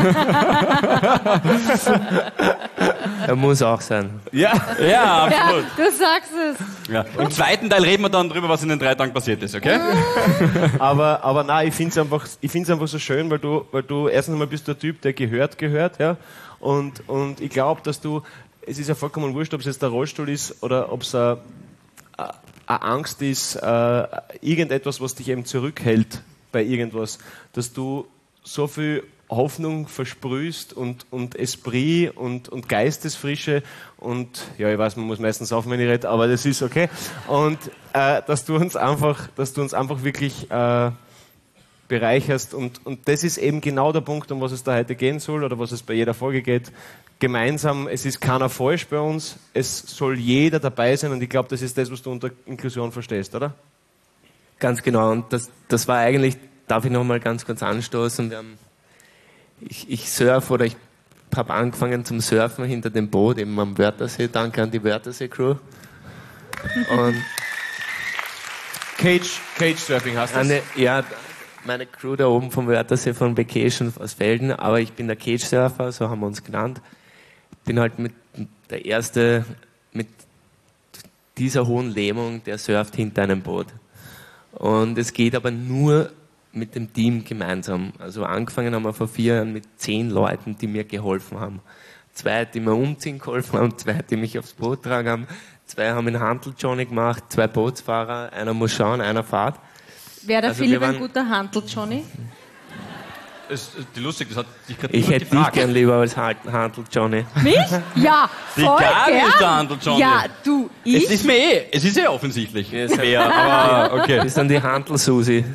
Er muss auch sein. Ja, ja, absolut. Ja, du sagst es. Ja. Im zweiten Teil reden wir dann drüber, was in den drei Tagen passiert ist, okay? Aber, aber nein, ich finde es einfach, ich find's einfach so schön, weil du, weil du erstens mal bist der Typ, der gehört, gehört, ja. Und, und ich glaube, dass du, es ist ja vollkommen wurscht, ob es jetzt der Rollstuhl ist oder ob es eine Angst ist, äh, irgendetwas, was dich eben zurückhält bei irgendwas, dass du so viel Hoffnung versprühst und, und Esprit und, und Geistesfrische und, ja, ich weiß, man muss meistens auf, wenn ich rede, aber das ist okay. Und äh, dass du uns einfach, dass du uns einfach wirklich äh, bereicherst und, und das ist eben genau der Punkt, um was es da heute gehen soll oder was es bei jeder Folge geht. Gemeinsam, es ist keiner falsch bei uns, es soll jeder dabei sein und ich glaube, das ist das, was du unter Inklusion verstehst, oder? Ganz genau, und das, das war eigentlich, darf ich noch mal ganz kurz anstoßen, wir haben, ich, ich surfe oder ich habe angefangen zum Surfen hinter dem Boot, eben am Wörthersee, danke an die Wörthersee-Crew. Und Cage, Cage Surfing hast du das? eine, ja, meine Crew da oben vom Wörthersee von Vacation aus Felden, aber ich bin der Cage-Surfer, so haben wir uns genannt. Bin halt mit der Erste mit dieser hohen Lähmung, der surft hinter einem Boot. Und es geht aber nur mit dem Team gemeinsam. Also angefangen haben wir vor vier Jahren mit zehn Leuten, die mir geholfen haben. Zwei, die mir umziehen geholfen haben, zwei, die mich aufs Boot tragen haben, zwei haben den Hantel-Johnny gemacht, zwei Bootsfahrer, einer muss schauen, einer fährt. Wäre der Also Philipp wir ein waren- guter Handel-Johnny? Das ist lustig, das hat dich gerade Ich hätte dich gefragt. gern lieber als Hantel-Johnny. Mich? Ja, Die voll Gabi gern. ist der Handel-Johnny. Ja, du, ich? Es ist mir eh, es ist eh offensichtlich. Ja, es- Wer, aber okay. Das ist dann die Hantel-Susi.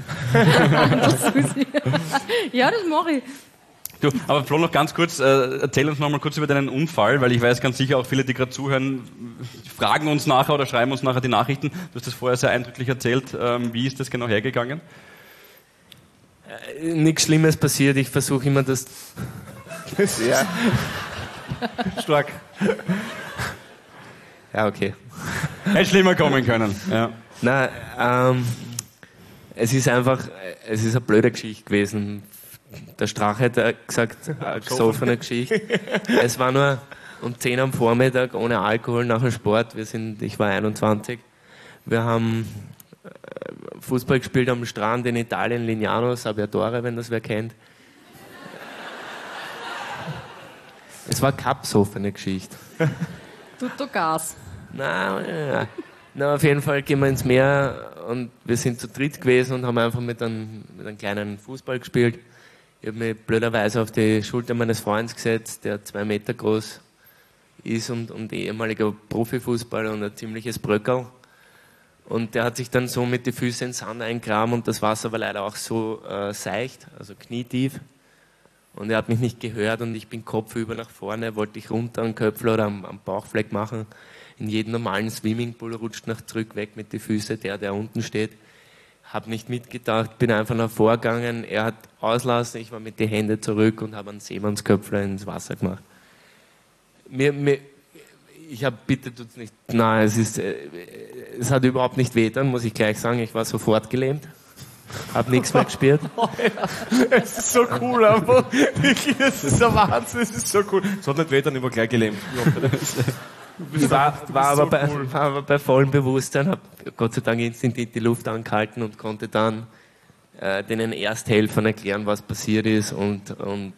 Ja, das mache ich. Du, aber Flo, noch ganz kurz, äh, erzähl uns noch mal kurz über deinen Unfall, weil ich weiß ganz sicher, auch viele, die gerade zuhören, fragen uns nachher oder schreiben uns nachher die Nachrichten. Du hast das vorher sehr eindrücklich erzählt. Ähm, wie ist das genau hergegangen? Nichts Schlimmes passiert, ich versuche immer das... Ja. Stark. Ja, okay. Hätte schlimmer kommen können. Ja. Nein, ähm, es ist einfach, es ist eine blöde Geschichte gewesen. Der Strache hat ja gesagt, eine gesoffene Geschichte. Es war nur um zehn am Vormittag, ohne Alkohol, nach dem Sport. Wir sind, ich war einundzwanzig. Wir haben äh, Fußball gespielt am Strand in Italien, Lignano, Sabbiatore, wenn das wer kennt. Es war keine besoffene Geschichte. Tutto Gas. Na, ja. Na, auf jeden Fall gehen wir ins Meer und wir sind zu dritt gewesen und haben einfach mit einem, mit einem kleinen Fußball gespielt. Ich habe mich blöderweise auf die Schulter meines Freundes gesetzt, der zwei Meter groß ist und, und ehemaliger Profifußballer und ein ziemliches Bröckerl. Und der hat sich dann so mit den Füßen in den Sand eingraben und das Wasser war leider auch so äh, seicht, also knietief. Und er hat mich nicht gehört und ich bin kopfüber nach vorne, wollte ich runter am Köpfel oder am, am Bauchfleck machen. In jedem normalen Swimmingpool rutscht nach zurück weg mit den Füßen, der, der unten steht. Hab nicht mitgedacht, bin einfach nach vorgegangen. Er hat auslassen, ich war mit den Händen zurück und habe einen Seemannsköpfler ins Wasser gemacht. Mir, mir, ich habe, bitte tut's nicht, nein, es ist, äh, es hat überhaupt nicht wehgetan, muss ich gleich sagen. Ich war sofort gelähmt. Hab nichts mehr gespürt. Es ist so cool, aber wirklich, das ist der Wahnsinn, es ist so cool. Es hat nicht weh, dann immer gleich gelähmt. Ich war, war, aber bei, war aber bei vollem Bewusstsein, habe Gott sei Dank instinktiv die Luft angehalten und konnte dann äh, denen Ersthelfern erklären, was passiert ist und, und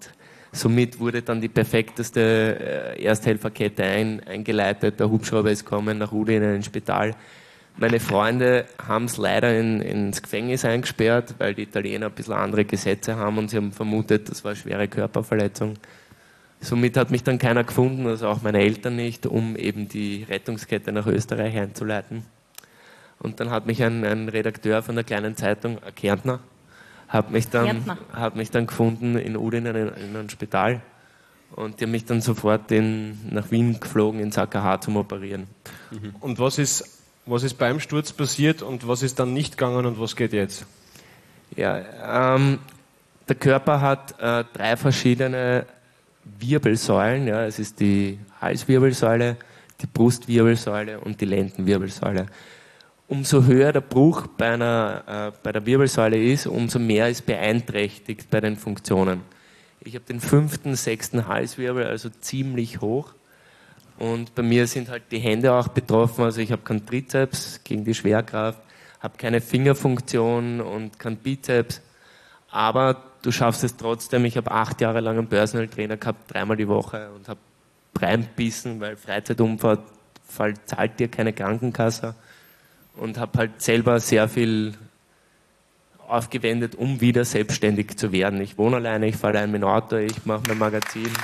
Somit wurde dann die perfekteste äh, Ersthelferkette ein, eingeleitet. Der Hubschrauber ist gekommen nach Udine in ein Spital. Meine Freunde haben es leider in, ins Gefängnis eingesperrt, weil die Italiener ein bisschen andere Gesetze haben und sie haben vermutet, das war eine schwere Körperverletzung. Somit hat mich dann keiner gefunden, also auch meine Eltern nicht, um eben die Rettungskette nach Österreich einzuleiten. Und dann hat mich ein, ein Redakteur von der kleinen Zeitung, ein Kärntner, hat mich dann, hat mich dann gefunden in Udine in, in einem Spital. Und die haben mich dann sofort in, nach Wien geflogen, ins A K H zum Operieren. Mhm. Und was ist, was ist beim Sturz passiert und was ist dann nicht gegangen und was geht jetzt? Ja, ähm, der Körper hat äh, drei verschiedene Wirbelsäulen. Ja. Es ist die Halswirbelsäule, die Brustwirbelsäule und die Lendenwirbelsäule. Umso höher der Bruch bei, einer, äh, bei der Wirbelsäule ist, umso mehr ist beeinträchtigt bei den Funktionen. Ich habe den fünften, sechsten Halswirbel, also ziemlich hoch. Und bei mir sind halt die Hände auch betroffen. Also ich habe keinen Trizeps gegen die Schwerkraft, habe keine Fingerfunktion und keinen Bizeps. Aber du schaffst es trotzdem. Ich habe acht Jahre lang einen Personal Trainer gehabt, dreimal die Woche und habe reinbissen, weil Freizeitunfall zahlt dir keine Krankenkasse. Und habe halt selber sehr viel aufgewendet, um wieder selbstständig zu werden. Ich wohne alleine, ich fahre allein mit dem Auto, ich mache mein Magazin. Und,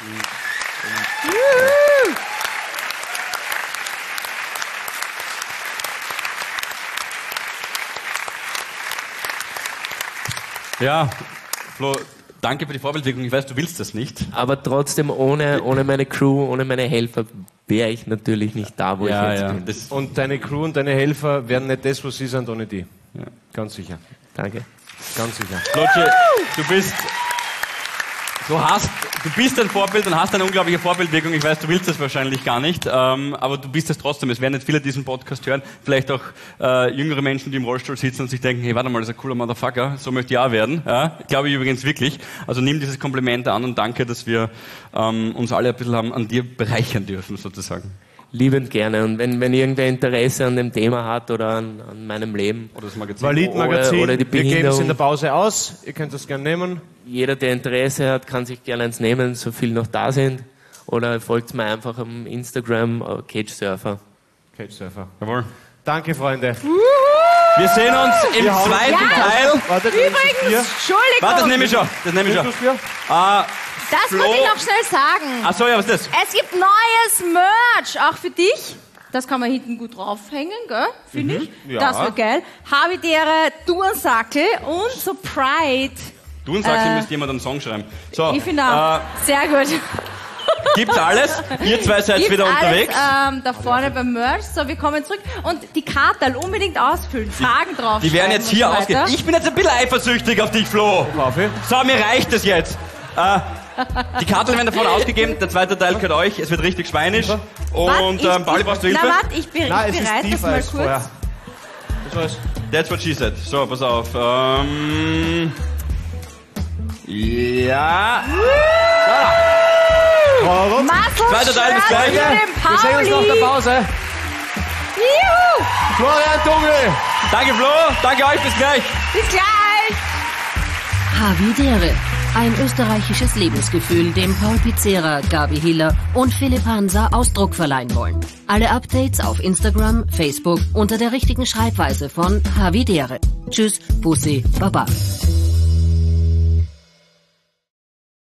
ja, Flo, danke für die Vorbildwirkung. Ich weiß, du willst das nicht. aber trotzdem, ohne, ohne meine Crew, ohne meine Helfer, wäre ich natürlich nicht da, wo Ja, ich jetzt ja. bin. Das, Und deine Crew und deine Helfer werden nicht das, was sie sind, ohne die. Ja. Ganz sicher. Danke. Ganz sicher. Flotsche, du bist, du hast, du bist ein Vorbild und hast eine unglaubliche Vorbildwirkung. Ich weiß, du willst das wahrscheinlich gar nicht, ähm, aber du bist es trotzdem. Es werden nicht viele diesen Podcast hören. Vielleicht auch äh, jüngere Menschen, die im Rollstuhl sitzen und sich denken, hey, warte mal, das ist ein cooler Motherfucker. So möchte ich auch werden. Ja, glaube ich übrigens wirklich. Also nimm dieses Kompliment an und danke, dass wir ähm, uns alle ein bisschen haben, an dir bereichern dürfen, sozusagen. Liebend gerne. Und wenn, wenn irgendwer Interesse an dem Thema hat oder an, an meinem Leben, Oder das Magazin. Valid-Magazin, Oder- oder die wir geben es in Behinderung. der Pause aus. Ihr könnt das gerne nehmen. jeder, der Interesse hat, kann sich gerne eins nehmen, so viel noch da sind. Oder folgt mir einfach am Instagram, uh, Cagesurfer. Cagesurfer. Jawohl. Danke, Freunde. Wir sehen uns im Wir hauen- zweiten Ja. Teil. Warte, Übrigens, Warte, das Entschuldigung, nehme ich schon. Das nehme ich schon. Bier? Ah, das Flo. muss ich noch schnell sagen. ach so, ja, was ist das? Es gibt neues Merch, auch für dich. Das kann man hinten gut draufhängen, gell? Finde ich. ja. Das wird geil. Habitäre Turnsackel und so Pride. Du und sagst, Äh, ihr müsst jemand einen Song schreiben. So, Ich finde auch. äh, Sehr gut. gibt's alles. Ihr zwei seid Gibt wieder alles, unterwegs. Ähm, da vorne beim Merch. So, wir kommen zurück. Und die Karten unbedingt ausfüllen. Fragen drauf. Die werden jetzt hier ausgehen. ausgehen. Ich bin jetzt ein bisschen eifersüchtig auf dich, Flo. Kaffee. So, mir reicht es jetzt. Äh, die Karten werden davon ausgegeben. Der zweite Teil gehört euch. Es wird richtig schweinisch. Und ähm, Pauli, brauchst du Hilfe? Na, warte, ich, be Nein, ich es ist bereite das mal Tiefeis kurz. vorher. Das war's. That's what she said. So, pass auf. Ähm, ja. Warum? Muscle Zweiter Teil, bis Shirt gleich. für den Wir sehen uns nach der Pauli. Pause. Juhu. Florian Dungel. Danke, Flo. Danke euch. Bis gleich. Bis gleich. Havidere. Ein österreichisches Lebensgefühl, dem Paul Pizzera, Gabi Hiller und Philipp Hansa Ausdruck verleihen wollen. Alle Updates auf Instagram, Facebook unter der richtigen Schreibweise von Havidere. Tschüss, Bussi, Baba.